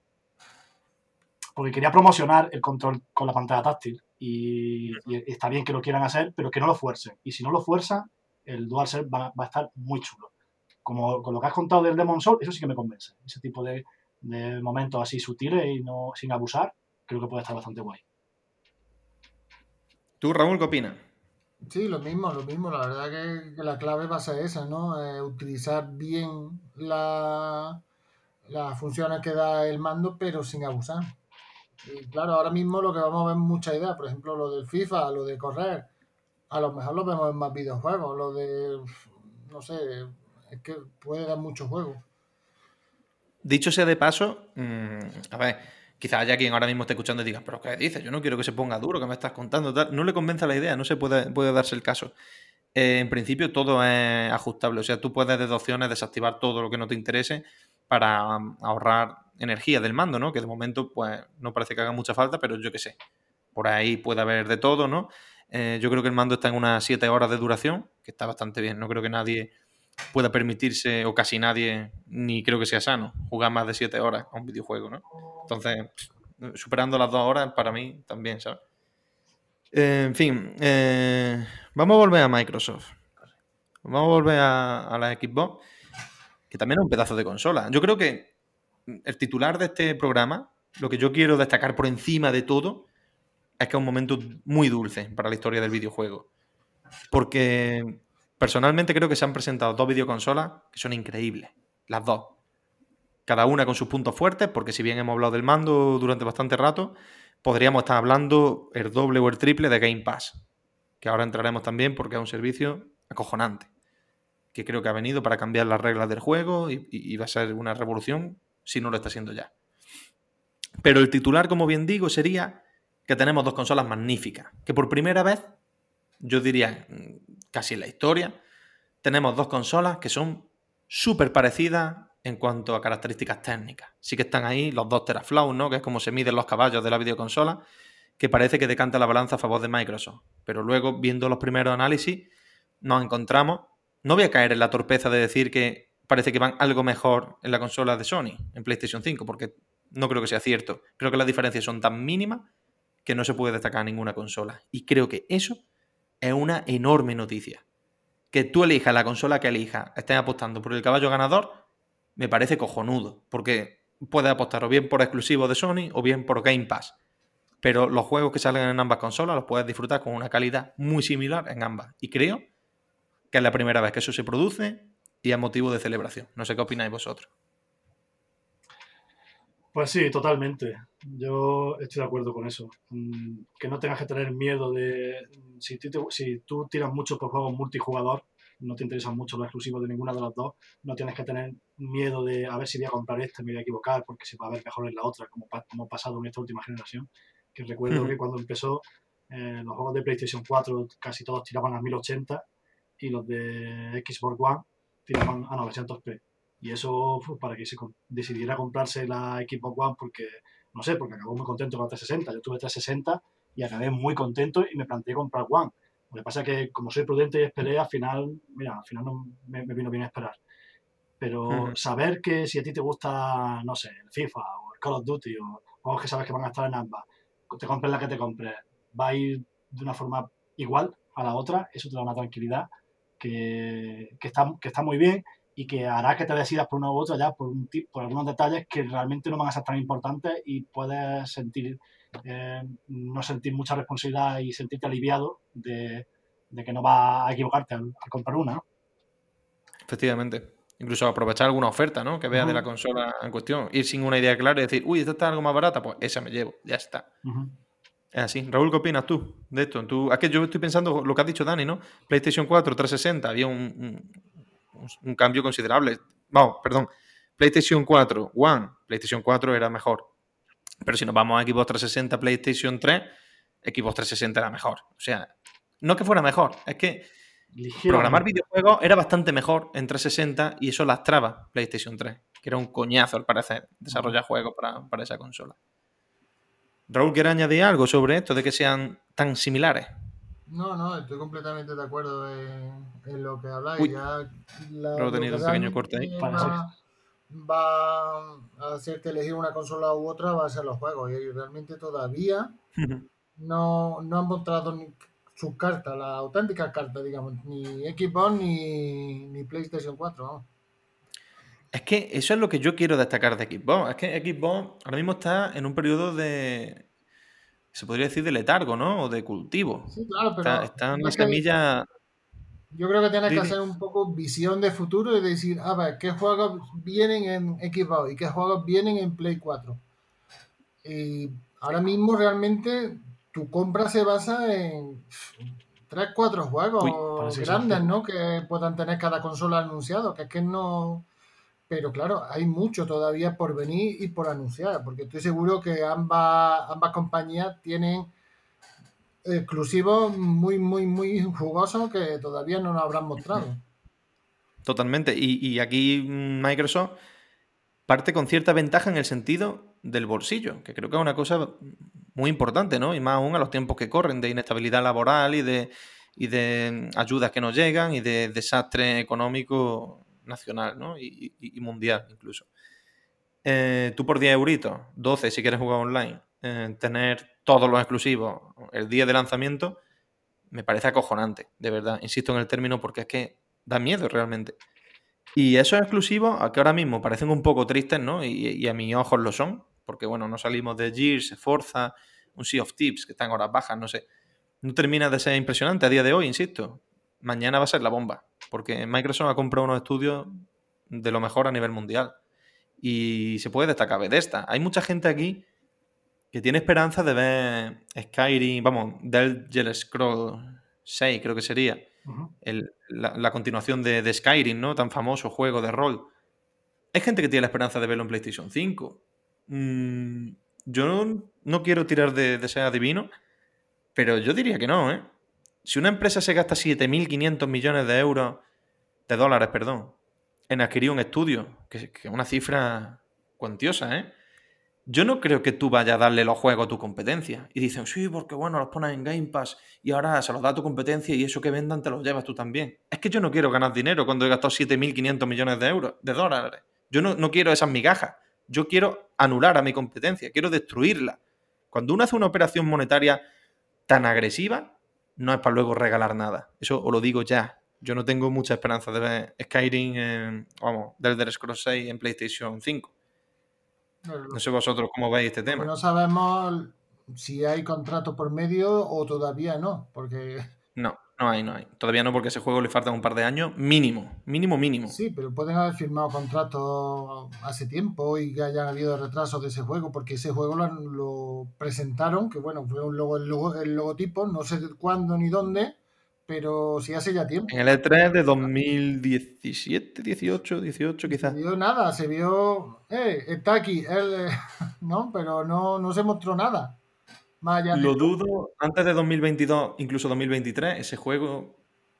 Porque quería promocionar el control con la pantalla táctil. Y, y está bien que lo quieran hacer, pero que no lo fuercen. Y si no lo fuerzan, el DualSense va, va a estar muy chulo. Como con lo que has contado del Demon Souls, eso sí que me convence. Ese tipo de, de momentos así sutiles y no sin abusar, creo que puede estar bastante guay. ¿Tú, Raúl, qué opinas? Sí, lo mismo, lo mismo. La verdad que, que la clave va a ser esa, ¿no? Eh, utilizar bien la, las funciones que da el mando, pero sin abusar. Y claro, ahora mismo lo que vamos a ver es mucha idea. Por ejemplo, lo del FIFA, lo de correr. A lo mejor lo vemos en más videojuegos. Lo de, no sé, es que puede dar mucho juego. Dicho sea de paso, mmm, a ver, quizás haya quien ahora mismo esté escuchando y diga, pero ¿qué dices? Yo no quiero que se ponga duro, que me estás contando. Tal. No le convence la idea, no se puede, puede darse el caso. Eh, en principio todo es ajustable, o sea, tú puedes desde opciones desactivar todo lo que no te interese para um, ahorrar energía del mando, ¿no? Que de momento pues no parece que haga mucha falta, pero yo qué sé, por ahí puede haber de todo, ¿no? Eh, yo creo que el mando está en unas siete horas de duración, que está bastante bien, no creo que nadie pueda permitirse, o casi nadie, ni creo que sea sano, jugar más de siete horas a un videojuego, ¿no? Entonces, superando las dos horas, para mí también, ¿sabes? Eh, en fin, eh, vamos a volver a Microsoft. Vamos a volver a, a la Xbox, que también es un pedazo de consola. Yo creo que el titular de este programa, lo que yo quiero destacar por encima de todo, es que es un momento muy dulce para la historia del videojuego. Porque personalmente creo que se han presentado dos videoconsolas que son increíbles. Las dos. Cada una con sus puntos fuertes, porque si bien hemos hablado del mando durante bastante rato, podríamos estar hablando el doble o el triple de Game Pass, que ahora entraremos también porque es un servicio acojonante, que creo que ha venido para cambiar las reglas del juego y, y va a ser una revolución si no lo está siendo ya. Pero el titular, como bien digo, sería que tenemos dos consolas magníficas, que por primera vez, yo diría casi en la historia, tenemos dos consolas que son súper parecidas en cuanto a características técnicas. Sí que están ahí los dos teraflops, ¿no? Que es como se miden los caballos de la videoconsola, que parece que decanta la balanza a favor de Microsoft. Pero luego, viendo los primeros análisis, nos encontramos... No voy a caer en la torpeza de decir que parece que van algo mejor en la consola de Sony, en PlayStation cinco, porque no creo que sea cierto. Creo que las diferencias son tan mínimas que no se puede destacar ninguna consola. Y creo que eso es una enorme noticia. Que tú elijas la consola que elijas, estés apostando por el caballo ganador, me parece cojonudo, porque puedes apostar o bien por exclusivos de Sony o bien por Game Pass. Pero los juegos que salen en ambas consolas los puedes disfrutar con una calidad muy similar en ambas. Y creo que es la primera vez que eso se produce y es motivo de celebración. No sé qué opináis vosotros. Pues sí, totalmente. Yo estoy de acuerdo con eso. Que no tengas que tener miedo de... Si tú, te, si tú tiras mucho por juegos multijugador, no te interesan mucho los exclusivos de ninguna de las dos, no tienes que tener miedo de a ver si voy a comprar este, me voy a equivocar, porque se va a ver mejor en la otra, como, como ha pasado en esta última generación. Que recuerdo que cuando empezó, eh, los juegos de PlayStation cuatro casi todos tiraban a mil ochenta y los de Xbox One tiraban a novecientos p. Y eso fue para que se decidiera comprarse la Xbox One porque, no sé, porque acabó muy contento con la trescientos sesenta. Yo tuve trescientos sesenta y acabé muy contento y me planteé comprar One. Lo que pasa es que como soy prudente y esperé, al final, mira, al final no me, me vino bien esperar. Pero uh-huh. saber que si a ti te gusta, no sé, el FIFA o el Call of Duty o juegos que sabes que van a estar en ambas, te compres la que te compres, va a ir de una forma igual a la otra, eso te da una tranquilidad que, que, está, que está muy bien y que hará que te decidas por una u otra ya por, un tip, por algunos detalles que realmente no van a ser tan importantes y puedes sentir eh, no sentir mucha responsabilidad y sentirte aliviado de, de que no vas a equivocarte al, al comprar una, ¿no? Efectivamente. Incluso aprovechar alguna oferta, ¿no? Que veas uh-huh. de la consola en cuestión. Ir sin una idea clara y decir, uy, esta está algo más barata, pues esa me llevo, ya está. Uh-huh. Es así. Raúl, ¿qué opinas tú de esto? ¿Tú... Es que yo estoy pensando lo que has dicho, Dani, ¿no? PlayStation cuatro, trescientos sesenta, había un, un, un cambio considerable. Vamos, perdón. PlayStation cuatro, One, PlayStation cuatro era mejor. Pero si nos vamos a Xbox trescientos sesenta, PlayStation tres, Xbox trescientos sesenta era mejor. O sea, no que fuera mejor, es que programar videojuegos era bastante mejor en trescientos sesenta y eso lastraba PlayStation tres, que era un coñazo al parecer desarrollar juegos para, para esa consola. Raúl, ¿quieres añadir algo sobre esto de que sean tan similares? No, no, estoy completamente de acuerdo en, en lo que habláis. Uy, ya la, pero he tenido un pequeño corte ahí. Va, va a hacerte elegir una consola u otra, va a ser los juegos. Y realmente todavía no, no han mostrado ni sus cartas, las auténticas cartas, digamos, ni Xbox ni, ni PlayStation cuatro, ¿no? Es que eso es lo que yo quiero destacar de Xbox. Es que Xbox ahora mismo está en un periodo de... se podría decir de letargo, ¿no? O de cultivo. Sí, claro, pero Está, está en la es que semilla... yo creo que tienes que Didi. hacer un poco visión de futuro y decir, a ver, ¿qué juegos vienen en Xbox y qué juegos vienen en Play cuatro? Y ahora mismo realmente tu compra se basa en tres, cuatro Uy, juegos parece grandes, exagerado. ¿no? Que puedan tener cada consola anunciado, que es que no... Pero claro, hay mucho todavía por venir y por anunciar, porque estoy seguro que ambas, ambas compañías tienen exclusivos muy, muy, muy jugosos que todavía no nos habrán mostrado. totalmente. Y, y aquí Microsoft parte con cierta ventaja en el sentido del bolsillo, que creo que es una cosa muy importante, ¿no? Y más aún a los tiempos que corren de inestabilidad laboral y de, y de ayudas que no llegan y de desastre económico nacional, ¿no? Y, y- y mundial incluso. Eh, tú por diez euritos, doce si quieres jugar online, eh, tener todos los exclusivos el día de lanzamiento, me parece acojonante, de verdad. Insisto en el término porque es que da miedo realmente. Y esos exclusivos, a que ahora mismo parecen un poco tristes, ¿no? Y, y a mis ojos lo son, porque bueno, no salimos de Gears, Forza, un Sea of Thieves que está en horas bajas, no sé. No termina de ser impresionante a día de hoy, insisto. Mañana va a ser la bomba, porque Microsoft ha comprado unos estudios de lo mejor a nivel mundial. Y se puede destacar Bethesda. Hay mucha gente aquí que tiene esperanza de ver Skyrim, vamos, del Elder Scrolls seis, creo que sería, Ujú. el- la, la continuación de, de Skyrim, ¿no? Tan famoso juego de rol. Hay gente que tiene la esperanza de verlo en PlayStation cinco. Mm, yo no, no quiero tirar de, de ser adivino, pero yo diría que no, ¿eh? Si una empresa se gasta siete mil quinientos millones de euros, de dólares, perdón, en adquirir un estudio, que que es una cifra cuantiosa, ¿eh? Yo no creo que tú vayas a darle los juegos a tu competencia. Y dicen, sí, porque bueno, los pones en Game Pass y ahora se los da a tu competencia y eso que vendan te los llevas tú también. Es que yo no quiero ganar dinero cuando he gastado siete mil quinientos millones de euros, de dólares. Yo no, no quiero esas migajas. Yo quiero anular a mi competencia, quiero destruirla. Cuando uno hace una operación monetaria tan agresiva, no es para luego regalar nada. Eso os lo digo ya. Yo no tengo mucha esperanza de ver Skyrim, en, vamos, del Elder Scrolls seis en PlayStation cinco. No sé vosotros cómo veis este Lo que tema. no sabemos si hay contrato por medio o todavía no, porque No, no hay, no hay. Todavía no, porque a ese juego le faltan un par de años mínimo. Mínimo, mínimo. sí, pero pueden haber firmado contratos hace tiempo y que hayan habido retrasos de ese juego, porque ese juego lo, lo presentaron, que bueno, fue un logo, el, logo, el logotipo, no sé cuándo ni dónde, pero sí hace ya tiempo. En el E tres de dos mil diecisiete, dieciocho, dieciocho Y se quizás. vio nada, se vio, eh, está aquí, él, eh, ¿no? Pero no, no se mostró nada. Más allá de Lo dudo, antes de dos mil veintidós, incluso dos mil veintitrés, ese juego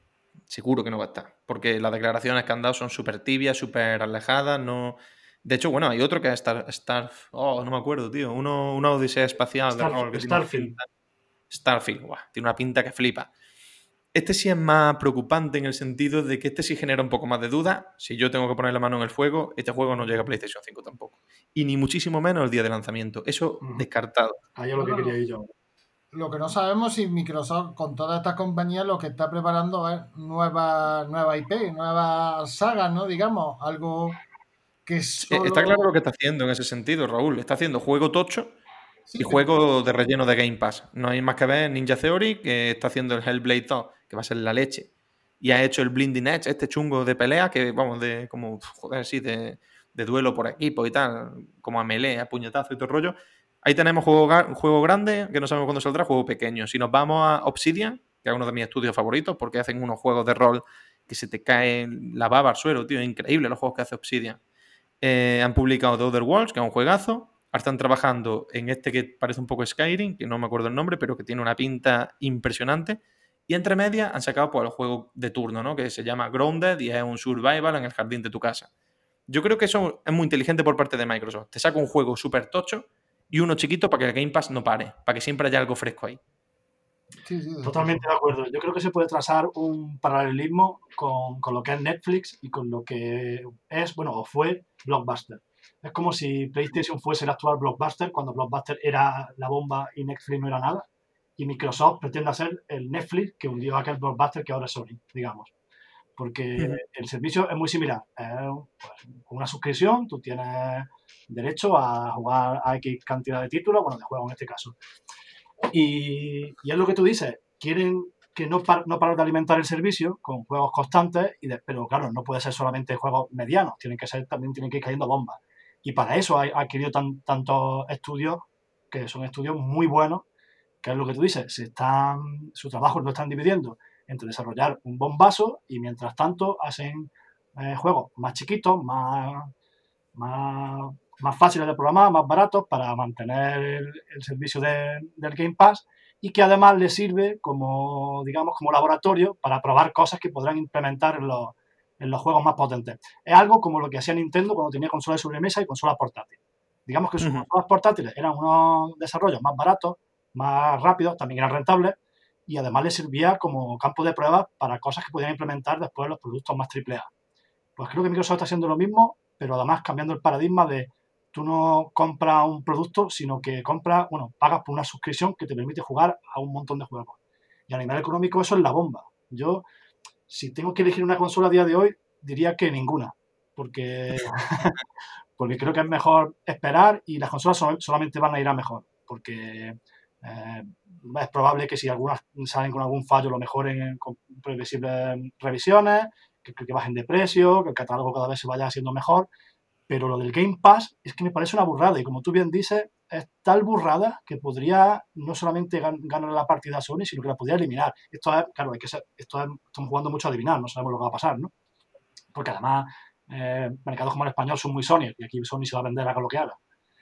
seguro que no va a estar. Porque las declaraciones que han dado son súper tibias, súper alejadas. No... De hecho, bueno, hay otro que es Star, Star... Oh, no me acuerdo, tío. Uno, una odisea espacial de Starf- rol que tiene una Starfield. pinta... Starfield, guau, tiene una pinta que flipa. Este sí es más preocupante en el sentido de que este sí genera un poco más de duda. Si yo tengo que poner la mano en el fuego, este juego no llega a PlayStation cinco tampoco. Y ni muchísimo menos el día de lanzamiento. Eso Ujú. descartado. Ahí es lo que Bueno, quería ir yo. lo que no sabemos si Microsoft con todas estas compañías lo que está preparando es nueva, nueva I P, nuevas sagas, ¿no? Digamos, algo que Sí, está claro lo solo... que está haciendo en ese sentido, Raúl. Está haciendo juego tocho Sí, y pero juego de relleno de Game Pass. No hay más que ver Ninja Theory, que está haciendo el Hellblade dos, que va a ser la leche. Y ha hecho el Blinding Edge, este chungo de pelea, que vamos, de como, joder, sí, de, de duelo por equipo y tal, como a melee, a puñetazo y todo el rollo. Ahí tenemos juego, ga- juego grande, que no sabemos cuándo saldrá, juego pequeño. Si nos vamos a Obsidian, que es uno de mis estudios favoritos, porque hacen unos juegos de rol que se te cae la baba al suelo, tío. Es increíble los juegos que hace Obsidian. Eh, han publicado The Other Worlds, que es un juegazo. Ahora están trabajando en este que parece un poco Skyrim, que no me acuerdo el nombre, pero que tiene una pinta impresionante. Y entre medias han sacado pues, el juego de turno, ¿no? Que se llama Grounded y es un survival en el jardín de tu casa. Yo creo que eso es muy inteligente por parte de Microsoft. Te saca un juego súper tocho y uno chiquito para que el Game Pass no pare, para que siempre haya algo fresco ahí. sí, sí, Totalmente de acuerdo. Yo creo que se puede trazar un paralelismo con, con lo que es Netflix y con lo que es, bueno, o fue Blockbuster. Es como si PlayStation fuese el actual Blockbuster, cuando Blockbuster era la bomba y Netflix no era nada. Y Microsoft pretende ser el Netflix que hundió aquel Blockbuster que ahora es Sony, digamos. Porque Ujú. el servicio es muy similar. Es, pues, con una suscripción tú tienes derecho a jugar a X cantidad de títulos, bueno, de juegos en este caso. Y, y es lo que tú dices, quieren que no, par, no parar de alimentar el servicio con juegos constantes, y de, pero claro, no puede ser solamente juegos medianos, tienen que ser, también tienen que ir cayendo bombas. Y para eso ha, ha adquirido tan, tantos estudios, que son estudios muy buenos, que es lo que tú dices, se están, su trabajo lo están dividiendo entre desarrollar un bombazo y mientras tanto hacen eh, juegos más chiquitos, más, más, más fáciles de programar, más baratos para mantener el, el servicio de, del Game Pass y que además les sirve como, digamos, como laboratorio para probar cosas que podrán implementar en los, en los juegos más potentes. Es algo como lo que hacía Nintendo cuando tenía consolas de sobremesa y consolas portátiles. Digamos que sus uh-huh. consolas portátiles eran unos desarrollos más baratos, más rápidos, también eran rentables y además les servía como campo de pruebas para cosas que podían implementar después en los productos más triple A. Pues creo que Microsoft está haciendo lo mismo, pero además cambiando el paradigma de tú no compras un producto, sino que compras, bueno, pagas por una suscripción que te permite jugar a un montón de juegos. Y a nivel económico eso es la bomba. Yo, si tengo que elegir una consola a día de hoy, diría que ninguna, porque, porque creo que es mejor esperar y las consolas solamente van a ir a mejor, porque eh, es probable que si algunas salen con algún fallo lo mejoren con previsibles revisiones, que, que bajen de precio, que el catálogo cada vez se vaya haciendo mejor, pero lo del Game Pass es que me parece una burrada y como tú bien dices, es tal burrada que podría no solamente gan ganar la partida a Sony, sino que la podría eliminar. Esto es, claro, hay que ser, esto es, estamos jugando mucho a adivinar, no sabemos lo que va a pasar, ¿no? Porque además eh, mercados como el español son muy Sony y aquí Sony se va a vender a lo que haga.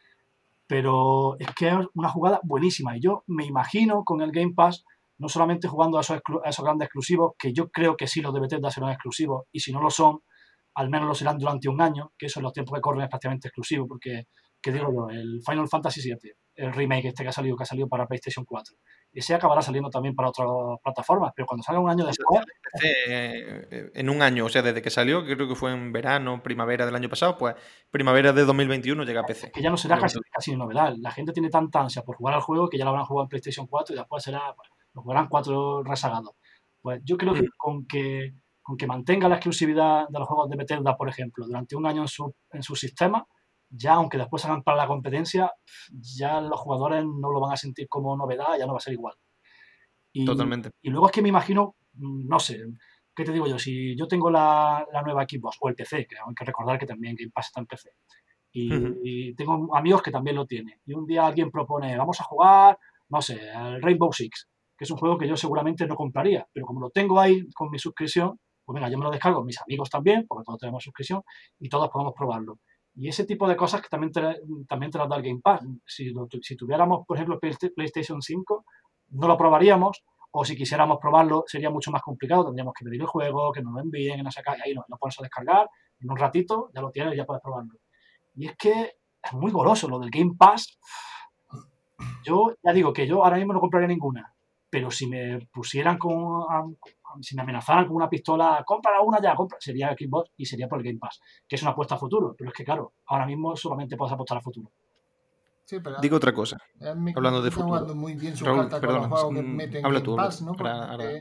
Pero es que es una jugada buenísima y yo me imagino con el Game Pass no solamente jugando a esos, a esos grandes exclusivos, que yo creo que sí los de Bethesda serán exclusivos y si no lo son, al menos lo serán durante un año, que eso en los tiempos que corren es prácticamente exclusivo, porque, ¿qué digo yo? El Final Fantasy siete, el remake este que ha salido, que ha salido para PlayStation cuatro, ese acabará saliendo también para otras plataformas, pero cuando salga un año después... Eh, en un año, o sea, desde que salió, que creo que fue en verano, primavera del año pasado, pues primavera de dos mil veintiuno llega a P C. Que ya no será casi, casi novedad. La gente tiene tanta ansia por jugar al juego que ya lo habrán jugado en PlayStation cuatro y después será, pues, lo jugarán cuatro rezagados. Pues yo creo que mm. con que con que mantenga la exclusividad de los juegos de Bethesda, por ejemplo, durante un año en su, en su sistema, ya aunque después hagan para la competencia, ya los jugadores no lo van a sentir como novedad, ya no va a ser igual. Y, Totalmente. Y luego es que me imagino, no sé, ¿qué te digo yo? Si yo tengo la, la nueva Xbox o el P C, que hay que recordar que también Game Pass está en P C, y, uh-huh. y tengo amigos que también lo tienen, y un día alguien propone, vamos a jugar, no sé, al Rainbow Six, que es un juego que yo seguramente no compraría, pero como lo tengo ahí con mi suscripción, pues venga, yo me lo descargo, mis amigos también, porque todos tenemos suscripción, y todos podemos probarlo. Y ese tipo de cosas que también te, también te las da el Game Pass. Si, lo, si tuviéramos, por ejemplo, PlayStation cinco, no lo probaríamos, o si quisiéramos probarlo sería mucho más complicado, tendríamos que pedir el juego, que nos lo envíen, que no sé qué, y ahí lo, lo pones a descargar, en un ratito ya lo tienes y ya puedes probarlo. Y es que es muy goloso lo del Game Pass. Yo ya digo que yo ahora mismo no compraría ninguna, pero si me pusieran con, si me amenazaran con una pistola, cómprala una ya, compra, sería Xbox y sería por el Game Pass, que es una apuesta a futuro, pero es que claro, ahora mismo solamente puedes apostar a futuro. Sí, pero digo otra cosa, hablando de futuro. Jugando muy bien su Raúl, carta perdona, con los juegos que meten habla Game tú, Pass, habla, ¿no? ahora, ahora.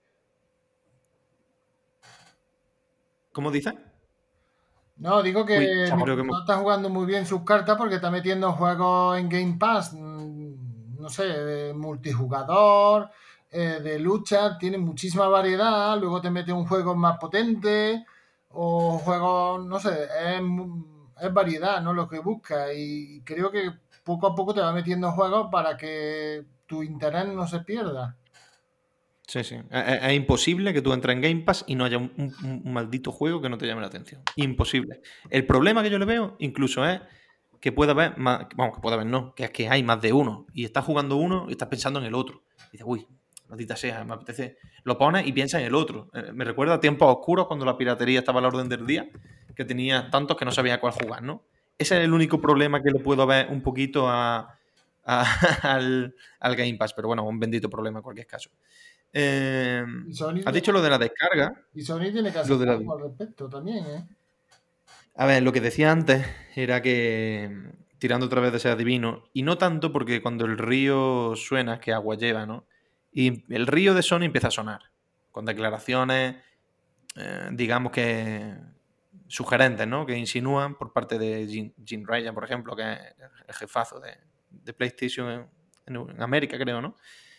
¿Cómo dices? No, digo que, Uy, no que me... está jugando muy bien sus cartas porque está metiendo juegos en Game Pass, no sé, de multijugador, eh, de lucha, tiene muchísima variedad, luego te mete un juego más potente o juegos, no sé, es, es variedad, ¿no? Lo que busca y creo que poco a poco te va metiendo juegos para que tu interés no se pierda. Sí, sí. Es, es imposible que tú entres en Game Pass y no haya un, un, un maldito juego que no te llame la atención. Imposible. El problema que yo le veo incluso es que puede haber más, vamos, que puede haber no, que es que hay más de uno y estás jugando uno y estás pensando en el otro. Y dices, uy, maldita sea, me apetece. Lo pones y piensas en el otro. Eh, me recuerda a tiempos oscuros cuando la piratería estaba a la orden del día, que tenía tantos que no sabía cuál jugar, ¿no? Ese es el único problema que le puedo ver un poquito a, a, al, al Game Pass, pero bueno, un bendito problema en cualquier caso. Eh, has dicho lo de la descarga. Y Sony tiene que hacer algo al respecto también, ¿eh? A ver, lo que decía antes era que, tirando otra vez de ser adivino, y no tanto porque cuando el río suena, que agua lleva, ¿no? Y el río de Sony empieza a sonar, con declaraciones, eh, digamos que sugerentes, ¿no? Que insinúan por parte de Jim, Jim Ryan, por ejemplo, que es el jefazo de, de PlayStation en, en América creo, ¿no?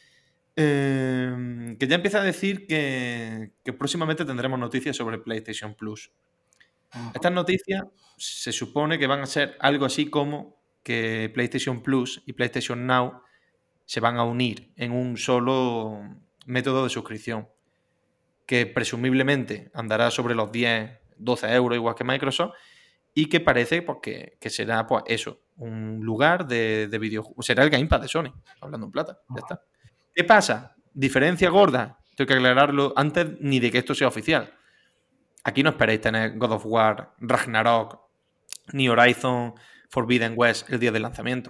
Eh, que ya empieza a decir que, que próximamente tendremos noticias sobre PlayStation Plus. Ajá. Estas noticias se supone que van a ser algo así como que PlayStation Plus y PlayStation Now se van a unir en un solo método de suscripción, que presumiblemente andará sobre los diez, doce euros, igual que Microsoft, y que parece pues, que, que será pues, eso, un lugar de, de videojuegos. Será el Game Pass de Sony, hablando en plata. Ya está. ¿Qué pasa? Diferencia gorda, tengo que aclararlo antes ni de que esto sea oficial. Aquí no esperéis tener God of War, Ragnarok, ni Horizon Forbidden West el día del lanzamiento.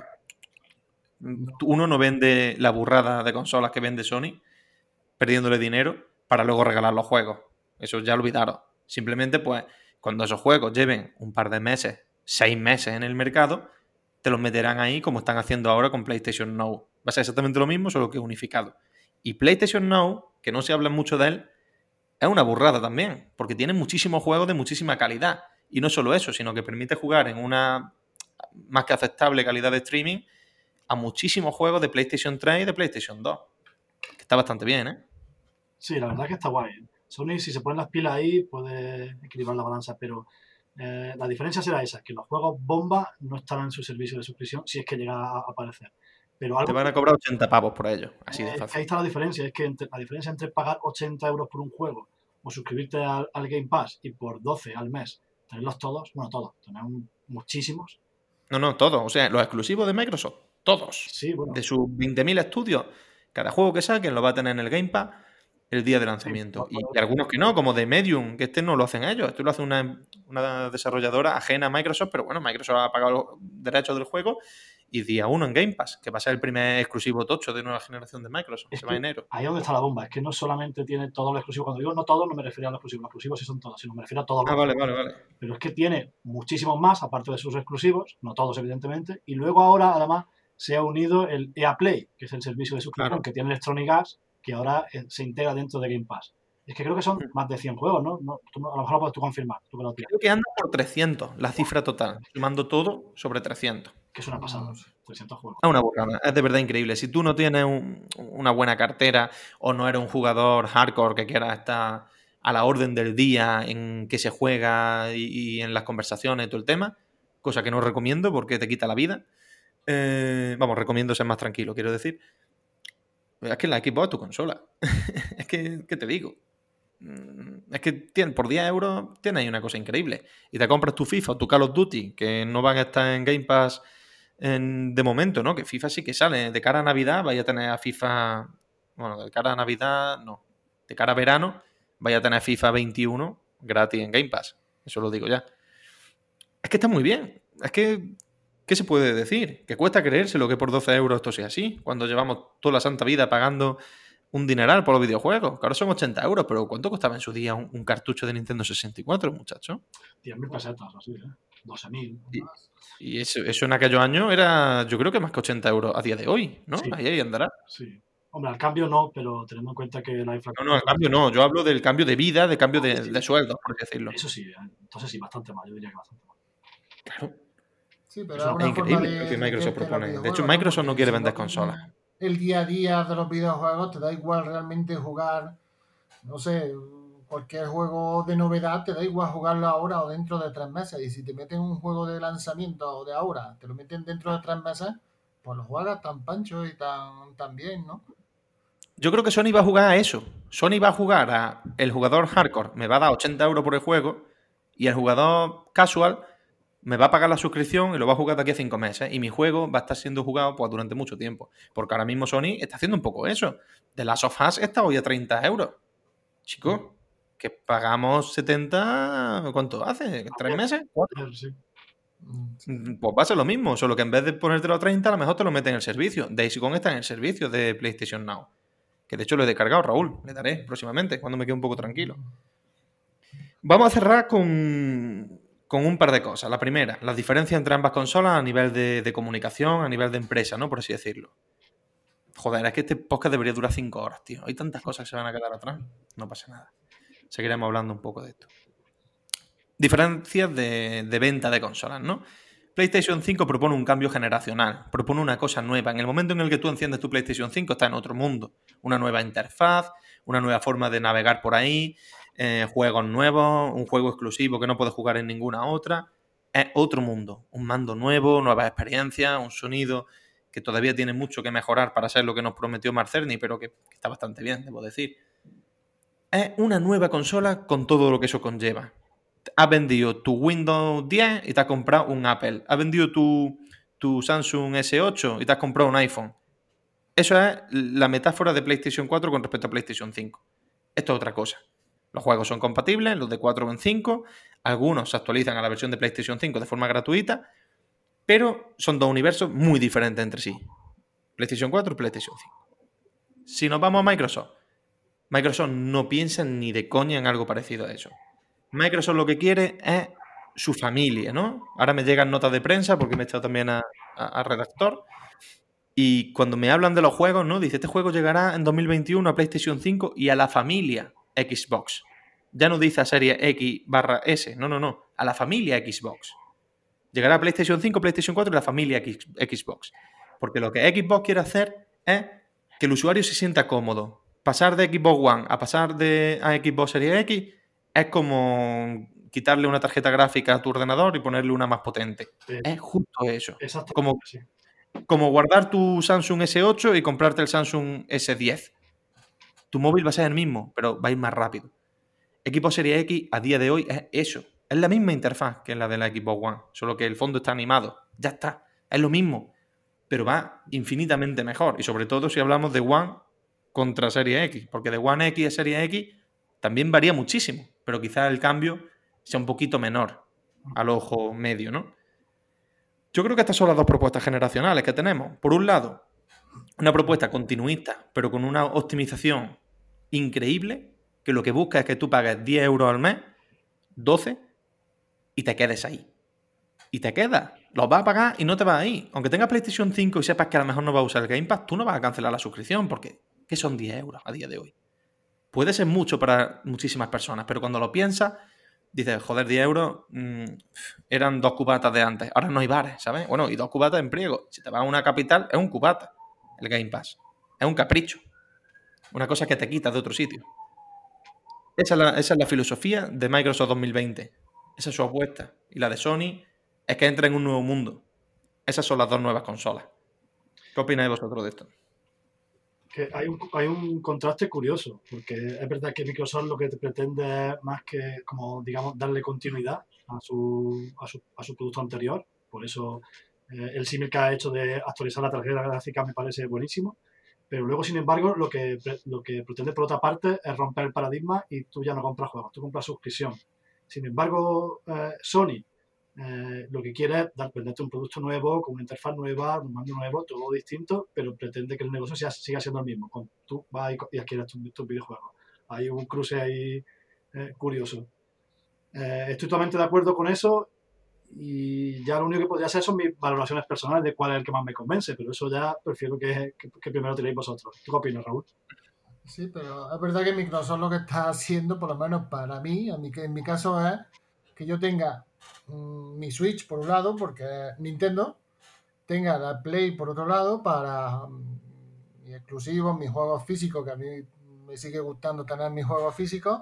Uno no vende la burrada de consolas que vende Sony perdiéndole dinero para luego regalar los juegos. Eso ya olvidaros. Simplemente, pues, cuando esos juegos lleven un par de meses, seis meses en el mercado, te los meterán ahí como están haciendo ahora con PlayStation Now. Va a ser exactamente lo mismo, solo que unificado. Y PlayStation Now, que no se habla mucho de él, es una burrada también, porque tiene muchísimos juegos de muchísima calidad. Y no solo eso, sino que permite jugar en una más que aceptable calidad de streaming a muchísimos juegos de PlayStation tres y de PlayStation dos. Que está bastante bien, ¿eh? Sí, la verdad que está guay. Sony, si se ponen las pilas ahí, puede equilibrar la balanza, pero eh, la diferencia será esa, que los juegos bomba no estarán en su servicio de suscripción si es que llega a aparecer. Pero algo Te van a cobrar ochenta pavos por ello, así de Eh, fácil. ahí está la diferencia, es que entre- la diferencia entre pagar ochenta euros por un juego o suscribirte al, al Game Pass y por doce al mes tenerlos todos, bueno, todos, tener un- muchísimos, No, no, todos. O sea, los exclusivos de Microsoft, todos. sí, bueno, De sus veinte mil estudios, cada juego que saquen lo va a tener en el Game Pass el día de lanzamiento. Sí, y, y algunos que no, como de Medium, que este no lo hacen ellos. Esto lo hace una, una desarrolladora ajena a Microsoft, pero bueno, Microsoft ha pagado los derechos del juego y día uno en Game Pass, que va a ser el primer exclusivo tocho de nueva generación de Microsoft. es Se va en que enero. ahí es donde está la bomba, es que no solamente tiene todo lo exclusivo, cuando digo no todo, no me refiero a los exclusivos, los exclusivos sí son todos, sino me refiero a todos los Ah, vale, vale, vale. pero es que tiene muchísimos más, aparte de sus exclusivos, no todos evidentemente, y luego ahora además se ha unido el E A Play, que es el servicio de suscripción Claro. que tiene Electronic Arts, que ahora eh, se integra dentro de Game Pass. Es que creo que son Mm. más de cien juegos, ¿no? no tú, a lo mejor lo puedes tú confirmar, tú que lo tienes, Creo que anda por trescientos, la cifra total. Sumando todo, sobre trescientos. que es una pasada, No sé. trescientos juegos. Es una burrada, es de verdad increíble. Si tú no tienes un- una buena cartera o no eres un jugador hardcore que quiera estar a la orden del día en que se juega y, y en las conversaciones y todo el tema, cosa que no recomiendo porque te quita la vida. Eh, vamos, recomiendo ser más tranquilo, quiero decir. Es que la Xbox es tu consola. Es que, ¿qué te digo? Mm, Es que tien- por diez euros tienes ahí una cosa increíble. Y te compras tu FIFA o tu Call of Duty, que no van a estar en Game Pass en- de momento, ¿no? Que FIFA sí que sale. De cara a Navidad vaya a tener a FIFA... Bueno, de cara a Navidad no. De cara a verano vaya a tener FIFA veintiuno gratis en Game Pass. Eso lo digo ya. Es que está muy bien. Es que... ¿Qué se puede decir? Que cuesta creérselo que por doce euros esto sea así. Cuando llevamos toda la santa vida pagando un dineral por los videojuegos. Que ahora son ochenta euros, pero ¿cuánto costaba en su día un, un cartucho de Nintendo sesenta y cuatro, muchacho? diez mil pesetas o así, ¿eh? doce mil. Y, y eso, eso en aquellos años era, yo creo que más que ochenta euros a día de hoy, ¿no? Sí. Ahí, ahí andará. Sí. Hombre, al cambio no, pero teniendo en cuenta que la No, inflación... no, al cambio no. Yo hablo del cambio de vida, de cambio de, Ah, sí. de sueldos, por así decirlo. Eso sí, ¿eh? Entonces sí, bastante más, yo diría que bastante más. Claro. Sí, pero Eso es Es una forma increíble de, lo que de Microsoft que los propone. De videojuegos, hecho, ¿no? Microsoft no Porque quiere si vender no consolas. tienes el día a día de los videojuegos, te da igual realmente jugar, no sé, cualquier juego de novedad, te da igual jugarlo ahora o dentro de tres meses. Y si te meten un juego de lanzamiento o de ahora, te lo meten dentro de tres meses, pues lo juegas tan pancho y tan, tan bien, ¿no? Yo creo que Sony va a jugar a eso. Sony va a jugar a el jugador hardcore me va a dar ochenta euros por el juego y el jugador casual me va a pagar la suscripción y lo va a jugar de aquí a cinco meses. Y mi juego va a estar siendo jugado pues, durante mucho tiempo. Porque ahora mismo Sony está haciendo un poco eso. The Last of Us está hoy a treinta euros. Chicos, que pagamos setenta... ¿Cuánto hace? ¿Tres meses? ¿Cuatro? Sí. Mm, Pues va a ser lo mismo, solo que en vez de ponértelo a treinta, a lo mejor te lo meten en el servicio. Days Gone está en el servicio de PlayStation Now. Que de hecho lo he descargado, Raúl. Le daré próximamente, cuando me quede un poco tranquilo. Vamos a cerrar con, con un par de cosas. La primera, las diferencias entre ambas consolas a nivel de, de comunicación, a nivel de empresa, ¿no? Por así decirlo. Joder, es que este podcast debería durar cinco horas, tío. Hay tantas cosas que se van a quedar atrás. No pasa nada. Seguiremos hablando un poco de esto. Diferencias de, de venta de consolas, ¿no? PlayStation cinco propone un cambio generacional, propone una cosa nueva. En el momento en el que tú enciendes tu PlayStation cinco está en otro mundo. Una nueva interfaz, una nueva forma de navegar por ahí, eh, juegos nuevos, un juego exclusivo que no puedes jugar en ninguna otra. Es otro mundo, un mando nuevo, nuevas experiencias, un sonido que todavía tiene mucho que mejorar para ser lo que nos prometió Mark Cerny, pero que, que está bastante bien, debo decir. Es una nueva consola con todo lo que eso conlleva. Has vendido tu Windows diez y te has comprado un Apple. Has vendido tu, tu Samsung ese ocho y te has comprado un iPhone. Eso es la metáfora de PlayStation cuatro con respecto a PlayStation cinco. Esto es otra cosa. Los juegos son compatibles, los de cuatro o en cinco. Algunos se actualizan a la versión de PlayStation cinco de forma gratuita, pero son dos universos muy diferentes entre sí. PlayStation cuatro y PlayStation cinco. Si nos vamos a Microsoft, Microsoft no piensa ni de coña en algo parecido a eso. Microsoft lo que quiere es su familia, ¿no? Ahora me llegan notas de prensa porque me he echado también a, a, a redactor. Y cuando me hablan de los juegos, ¿no? Dice, este juego llegará en dos mil veintiuno a PlayStation cinco y a la familia Xbox. Ya no dice a serie X barra S, no, no, no. A la familia Xbox. Llegará a PlayStation cinco, PlayStation cuatro y la familia X, Xbox. Porque lo que Xbox quiere hacer es que el usuario se sienta cómodo. Pasar de Xbox One a pasar de a Xbox Series X es como quitarle una tarjeta gráfica a tu ordenador y ponerle una más potente. Sí. Es justo eso. Exacto. Como, sí. como guardar tu Samsung ese ocho y comprarte el Samsung ese diez. Tu móvil va a ser el mismo, pero va a ir más rápido. Xbox Series X a día de hoy es eso. Es la misma interfaz que la de la Xbox One, solo que el fondo está animado. Ya está. Es lo mismo, pero va infinitamente mejor. Y sobre todo si hablamos de One contra Series X, porque de One X a Series X también varía muchísimo, pero quizás el cambio sea un poquito menor al ojo medio, ¿no? Yo creo que estas son las dos propuestas generacionales que tenemos. Por un lado, una propuesta continuista, pero con una optimización increíble, que lo que busca es que tú pagues diez euros al mes, doce, y te quedes ahí. Y te quedas. Los vas a pagar y no te vas a ir. Aunque tengas PlayStation cinco y sepas que a lo mejor no vas a usar el Game Pass, tú no vas a cancelar la suscripción, porque ¿qué son diez euros a día de hoy? Puede ser mucho para muchísimas personas, pero cuando lo piensas, dices, joder, diez euros mmm, eran dos cubatas de antes. Ahora no hay bares, ¿sabes? Bueno, y dos cubatas en Priego. Si te vas a una capital, es un cubata el Game Pass. Es un capricho. Una cosa que te quitas de otro sitio. Esa es, la, esa es la filosofía de Microsoft dos mil veinte. Esa es su apuesta. Y la de Sony es que entra en un nuevo mundo. Esas son las dos nuevas consolas. ¿Qué opináis vosotros de esto? Que hay un, hay un contraste curioso, porque es verdad que Microsoft lo que te pretende es más que, como digamos, darle continuidad a su, a su, a su producto anterior. Por eso eh, el símil que ha hecho de actualizar la tarjeta gráfica me parece buenísimo. Pero luego, sin embargo, lo que, lo que pretende por otra parte es romper el paradigma y tú ya no compras juegos, tú compras suscripción. Sin embargo, eh, Sony eh, lo que quiere es dar, venderte un producto nuevo, con una interfaz nueva, un mando nuevo, todo distinto, pero pretende que el negocio sea, siga siendo el mismo. Con, tú vas y, y adquieres tus tu videojuegos. Hay un cruce ahí eh, curioso. Eh, estoy totalmente de acuerdo con eso y ya lo único que podría hacer son mis valoraciones personales de cuál es el que más me convence, pero eso ya prefiero que, que, que primero tiréis vosotros. ¿Tú qué opinas, Raúl? Sí, pero es verdad que Microsoft lo que está haciendo, por lo menos para mí, a mí que en mi caso es que yo tenga mmm, mi Switch por un lado, porque Nintendo, tenga la Play por otro lado para um, mis exclusivos, mis juegos físicos, que a mí me sigue gustando tener mis juegos físicos,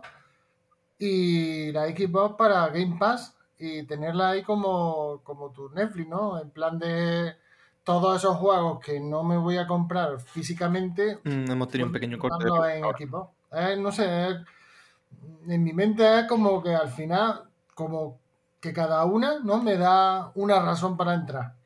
y la Xbox para Game Pass y tenerla ahí como, como tu Netflix, ¿no? En plan de todos esos juegos que no me voy a comprar físicamente. Mm, hemos tenido un pequeño corte. En Xbox. Eh, no sé, eh, en mi mente es como que al final, como que cada una, ¿no? Me da una razón para entrar.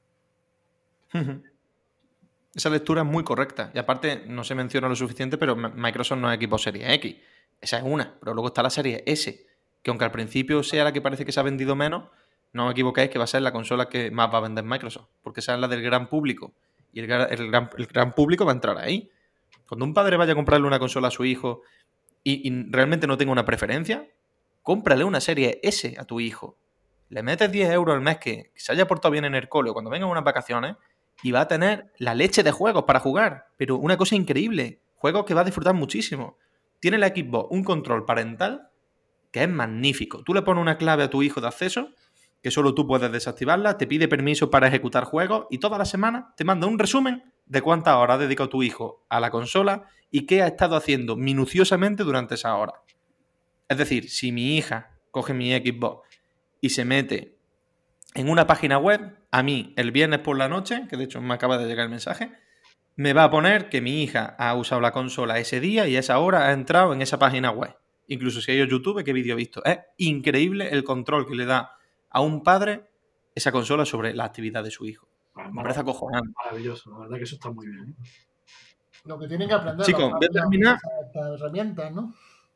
Esa lectura es muy correcta. Y aparte, no se menciona lo suficiente, pero Microsoft no es Xbox Series X. Esa es una. Pero luego está la Serie S, que aunque al principio sea la que parece que se ha vendido menos, no os equivoquéis que va a ser la consola que más va a vender Microsoft, porque esa es la del gran público. Y el, el, gran, el gran público va a entrar ahí. Cuando un padre vaya a comprarle una consola a su hijo y, y realmente no tenga una preferencia, cómprale una Serie S a tu hijo. Le metes diez euros al mes que, que se haya portado bien en el cole cuando vengan unas vacaciones y va a tener la leche de juegos para jugar. Pero una cosa increíble. Juegos que va a disfrutar muchísimo. Tiene la Xbox un control parental que es magnífico. Tú le pones una clave a tu hijo de acceso que solo tú puedes desactivarla, te pide permiso para ejecutar juegos y toda la semana te manda un resumen de cuántas horas ha dedicado tu hijo a la consola y qué ha estado haciendo minuciosamente durante esa hora. Es decir, si mi hija coge mi Xbox y se mete en una página web, a mí el viernes por la noche, que de hecho me acaba de llegar el mensaje, me va a poner que mi hija ha usado la consola ese día y a esa hora ha entrado en esa página web. Incluso si hay YouTube, ¿qué vídeo he visto? Es increíble el control que le da a un padre esa consola sobre la actividad de su hijo. Bueno, Me parece acojonante. Maravilloso, la verdad que eso está muy bien. ¿eh? Lo que tienen que aprender Chicos, los voy a padres a terminar. utilizar estas herramientas, ¿no?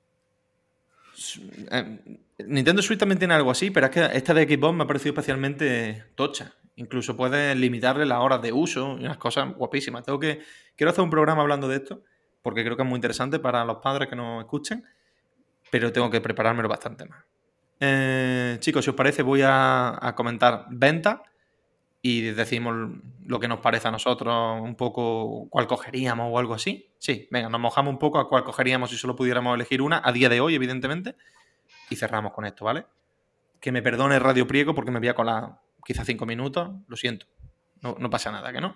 Eh, Nintendo Switch también tiene algo así, pero es que esta de Xbox me ha parecido especialmente tocha. Incluso puedes limitarle las horas de uso y unas cosas guapísimas. Tengo que, quiero hacer un programa hablando de esto, porque creo que es muy interesante para los padres que nos escuchen, pero tengo que preparármelo bastante más. Eh, chicos, si os parece, voy a, a comentar ventas y decimos lo que nos parece a nosotros, un poco cuál cogeríamos o algo así. Sí, venga, nos mojamos un poco a cuál cogeríamos si solo pudiéramos elegir una, a día de hoy, evidentemente, y cerramos con esto, ¿vale? Que me perdone Radio Priego porque me voy a colar quizás cinco minutos, lo siento, no, no pasa nada, ¿que no?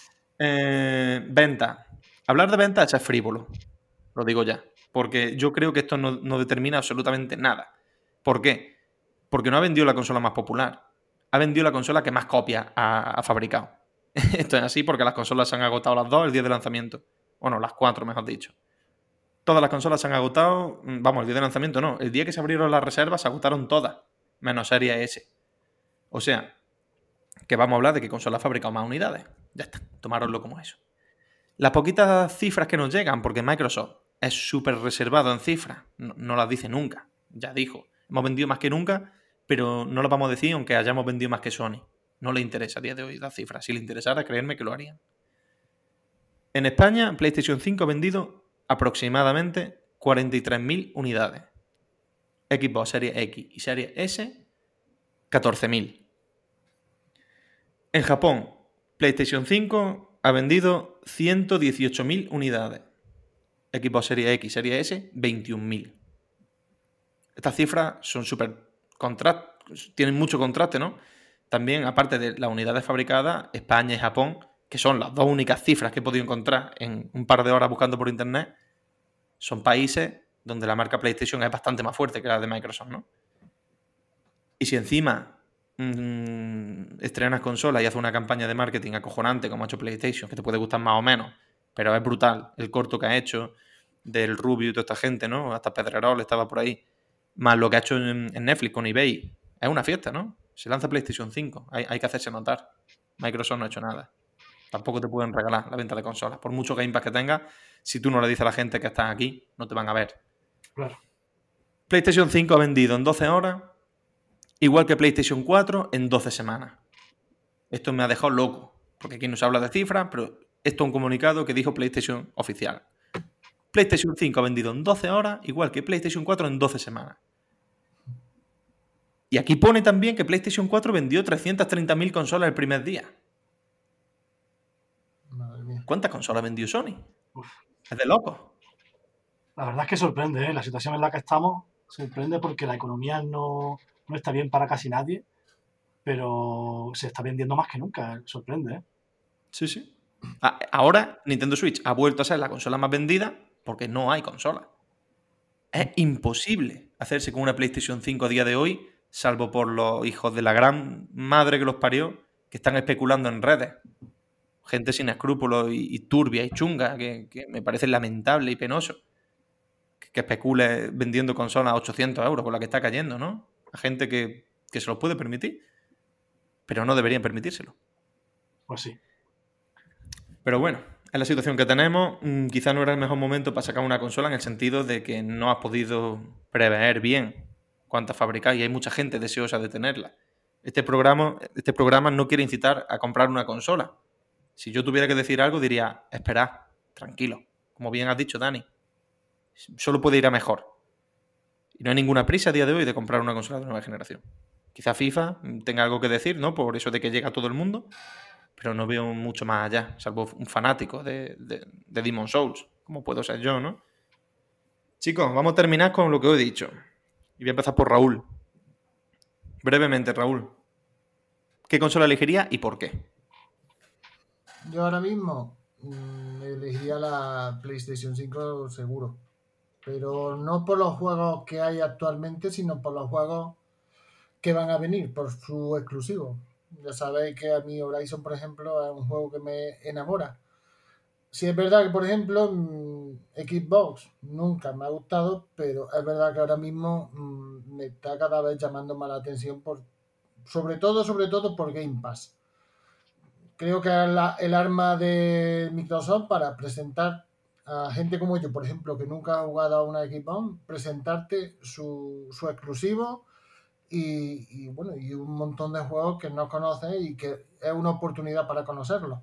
Eh, venta. Hablar de ventas es frívolo, lo digo ya, porque yo creo que esto no, no determina absolutamente nada. ¿Por qué? Porque no ha vendido la consola más popular, ha vendido la consola que más copias ha, ha fabricado. Esto es así porque las consolas se han agotado las dos el día de lanzamiento. Bueno, las cuatro, mejor dicho. Todas las consolas se han agotado, vamos, el día de lanzamiento no, el día que se abrieron las reservas se agotaron todas, menos Series S. O sea, que vamos a hablar de que consola ha fabricado más unidades. Ya está, tomároslo como eso. Las poquitas cifras que nos llegan, porque Microsoft es súper reservado en cifras, no, no las dice nunca, ya dijo. Hemos vendido más que nunca, pero no lo vamos a decir aunque hayamos vendido más que Sony. No le interesa a día de hoy las cifras. Si le interesara, creerme que lo harían. En España, PlayStation cinco ha vendido aproximadamente cuarenta y tres mil unidades. Xbox Series X y Series S, catorce mil. En Japón, PlayStation cinco ha vendido ciento dieciocho mil unidades. Xbox Series X y Series S, veintiún mil. Estas cifras son súper contrastes, tienen mucho contraste, ¿no? También, aparte de las unidades fabricadas, España y Japón, que son las dos únicas cifras que he podido encontrar en un par de horas buscando por internet, son países donde la marca PlayStation es bastante más fuerte que la de Microsoft, ¿no? Y si encima mmm, estrenas consolas y haces una campaña de marketing acojonante como ha hecho PlayStation, que te puede gustar más o menos, pero es brutal el corto que ha hecho del Rubio y toda esta gente, ¿no? Hasta Pedrerol estaba por ahí. Más lo que ha hecho en, en Netflix con eBay. Es una fiesta, ¿no? Se lanza PlayStation cinco. Hay, hay que hacerse notar. Microsoft no ha hecho nada. Tampoco te pueden regalar la venta de consolas. Por mucho Game Pass que tengas, si tú no le dices a la gente que estás aquí, no te van a ver. Claro. PlayStation cinco ha vendido en doce horas, igual que PlayStation cuatro en doce semanas. Esto me ha dejado loco, porque aquí no se habla de cifras, pero esto es un comunicado que dijo PlayStation oficial. PlayStation cinco ha vendido en doce horas, igual que PlayStation cuatro en doce semanas. Y aquí pone también que PlayStation cuatro vendió trescientas treinta mil consolas el primer día. Madre mía. ¿Cuántas consolas vendió Sony? Uf. Es de loco. La verdad es que sorprende, ¿eh? La situación en la que estamos sorprende porque la economía no, no está bien para casi nadie, pero se está vendiendo más que nunca. Sorprende, ¿eh? Sí, sí. Ahora Nintendo Switch ha vuelto a ser la consola más vendida porque no hay consola. Es imposible hacerse con una PlayStation cinco a día de hoy, salvo por los hijos de la gran madre que los parió, que están especulando en redes. Gente sin escrúpulos y, y turbia y chunga, que, que me parece lamentable y penoso. Que, que especule vendiendo consolas a ochocientos euros con la que está cayendo, ¿no? A gente que, que se los puede permitir, pero no deberían permitírselo. Pues sí. Pero bueno, es la situación que tenemos. Quizá no era el mejor momento para sacar una consola en el sentido de que no has podido prever bien cuántas fabricáis y hay mucha gente deseosa de tenerla. Este programa, este programa no quiere incitar a comprar una consola. Si yo tuviera que decir algo, diría, esperad, tranquilo. Como bien has dicho, Dani. Solo puede ir a mejor. Y no hay ninguna prisa a día de hoy de comprar una consola de nueva generación. Quizá FIFA tenga algo que decir, ¿no? Por eso de que llega a todo el mundo. Pero no veo mucho más allá, salvo un fanático de, de, de Demon's Souls, como puedo ser yo, ¿no? Chicos, vamos a terminar con lo que os he dicho. Y voy a empezar por Raúl. brevemente, Raúl, ¿qué consola elegiría y por qué? Yo ahora mismo mmm, elegiría la PlayStation cinco seguro. Pero no por los juegos que hay actualmente, sino por los juegos que van a venir, por su exclusivo. Ya sabéis que a mí Horizon, por ejemplo, es un juego que me enamora. Sí, es verdad que, por ejemplo, mmm, Xbox nunca me ha gustado, pero es verdad que ahora mismo mmm, me está cada vez llamando más la atención, por, sobre todo, sobre todo por Game Pass. Creo que es la, el arma de Microsoft para presentar a gente como yo, por ejemplo, que nunca ha jugado a una Xbox, presentarte su, su exclusivo y, y, bueno, y un montón de juegos que no conoces y que es una oportunidad para conocerlos.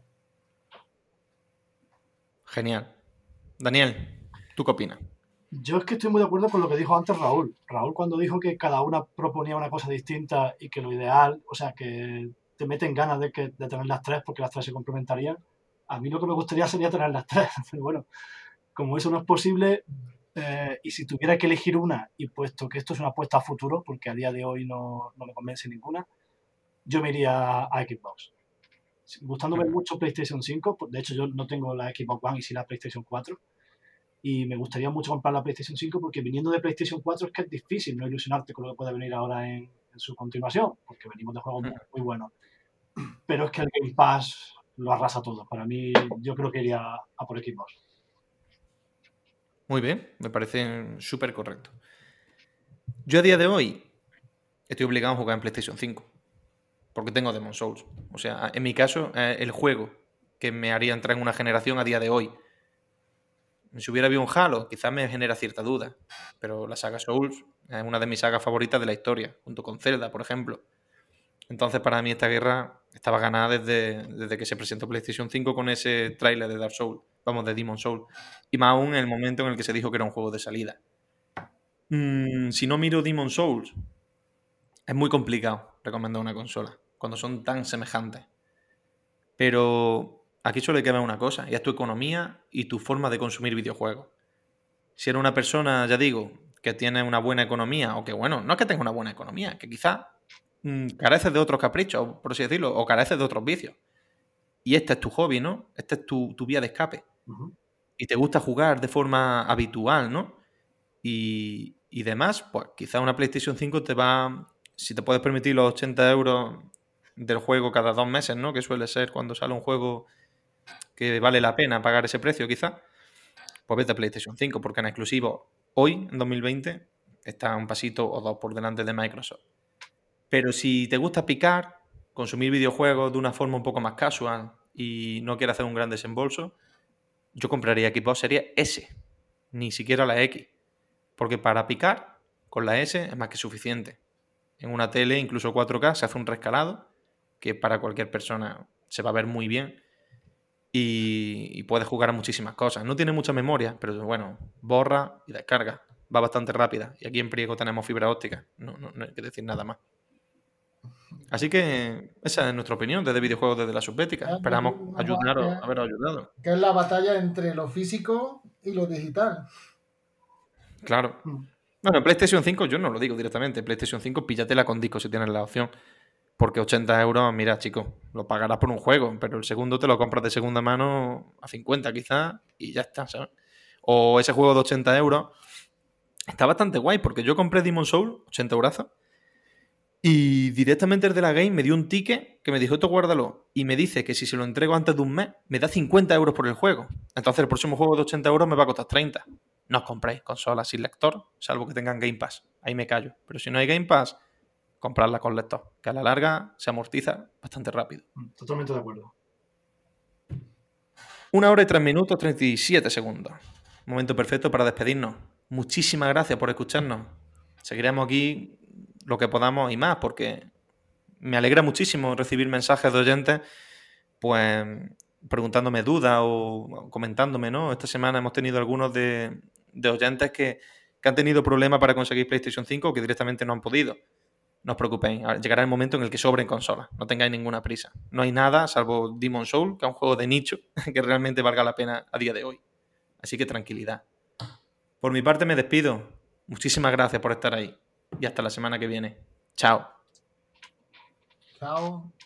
Genial. Daniel, ¿tú qué opinas? Yo es que estoy muy de acuerdo con lo que dijo antes Raúl. Raúl cuando dijo que cada una proponía una cosa distinta y que lo ideal, o sea, que te meten ganas de, que, de tener las tres porque las tres se complementarían. A mí lo que me gustaría sería tener las tres, pero bueno, como eso no es posible, eh, y si tuviera que elegir una, y puesto que esto es una apuesta a futuro, porque a día de hoy no, no me convence ninguna, yo me iría a Xbox. Gustándome mucho PlayStation cinco, de hecho yo no tengo la Xbox One y sí la PlayStation cuatro, y me gustaría mucho comprar la PlayStation cinco porque viniendo de PlayStation cuatro es que es difícil no ilusionarte con lo que puede venir ahora en, en su continuación, porque venimos de juegos muy, muy buenos. Pero es que el Game Pass lo arrasa todo. Para mí, yo creo que iría a por Xbox. Muy bien, me parece súper correcto. Yo a día de hoy estoy obligado a jugar en PlayStation cinco porque tengo Demon's Souls. O sea, en mi caso, eh, el juego que me haría entrar en una generación a día de hoy. Si hubiera habido un Halo, quizás me genera cierta duda, pero la saga Souls es una de mis sagas favoritas de la historia, junto con Zelda, por ejemplo. Entonces, para mí esta guerra estaba ganada desde, desde que se presentó PlayStation cinco con ese tráiler de Dark Souls, vamos, de Demon's Souls. Y más aún en el momento en el que se dijo que era un juego de salida. Mm, si no miro Demon's Souls, es muy complicado recomendar una consola cuando son tan semejantes. Pero aquí solo hay que ver una cosa, y es tu economía y tu forma de consumir videojuegos. Si eres una persona, ya digo, que tiene una buena economía, o que, bueno, no es que tenga una buena economía, que quizás mmm, careces de otros caprichos, por así decirlo, o careces de otros vicios. Y este es tu hobby, ¿no? Este es tu, tu vía de escape. Uh-huh. Y te gusta jugar de forma habitual, ¿no? Y, y demás, pues quizás una PlayStation cinco te va... Si te puedes permitir los ochenta euros del juego cada dos meses, ¿no? Que suele ser cuando sale un juego que vale la pena pagar ese precio, quizás. Pues vete a PlayStation cinco, porque en exclusivo hoy, en dos mil veinte, está un pasito o dos por delante de Microsoft. Pero si te gusta picar, consumir videojuegos de una forma un poco más casual y no quieres hacer un gran desembolso, yo compraría Xbox Series S, ni siquiera la X. Porque para picar, con la S es más que suficiente. En una tele, incluso cuatro K, se hace un rescalado que para cualquier persona se va a ver muy bien. Y, y puedes jugar a muchísimas cosas. No tiene mucha memoria, pero bueno, borra y descarga. Va bastante rápida. Y aquí en Priego tenemos fibra óptica. No, no, no hay que decir nada más. Así que esa es nuestra opinión desde videojuegos desde la Subbética. Ah, esperamos ayudaros, que, haberos ayudado. Que es la batalla entre lo físico y lo digital. Claro. Bueno, PlayStation cinco yo no lo digo directamente. PlayStation cinco, píllatela con disco si tienes la opción. Porque ochenta euros, mira, chico, lo pagarás por un juego, pero el segundo te lo compras de segunda mano a cincuenta quizás y ya está, ¿sabes? O ese juego de ochenta euros está bastante guay, porque yo compré Demon's Souls, ochenta euros, y directamente el de la Game me dio un ticket que me dijo, esto guárdalo, y me dice que si se lo entrego antes de un mes, me da cincuenta euros por el juego. Entonces el próximo juego de ochenta euros me va a costar treinta. No os compréis consolas sin lector, salvo que tengan Game Pass. Ahí me callo. Pero si no hay Game Pass, comprarla con lector, que a la larga se amortiza bastante rápido. Totalmente de acuerdo. Una hora y tres minutos, treinta y siete segundos. Momento perfecto para despedirnos. Muchísimas gracias por escucharnos. Seguiremos aquí lo que podamos y más, porque me alegra muchísimo recibir mensajes de oyentes, pues preguntándome dudas o comentándome, ¿no? Esta semana hemos tenido algunos de, de oyentes que, que han tenido problemas para conseguir PlayStation cinco o que directamente no han podido. No os preocupéis, llegará el momento en el que sobren consolas, no tengáis ninguna prisa. No hay nada, salvo Demon's Souls, que es un juego de nicho, que realmente valga la pena a día de hoy. Así que tranquilidad. Por mi parte me despido. Muchísimas gracias por estar ahí. Y hasta la semana que viene. Chao. Chao.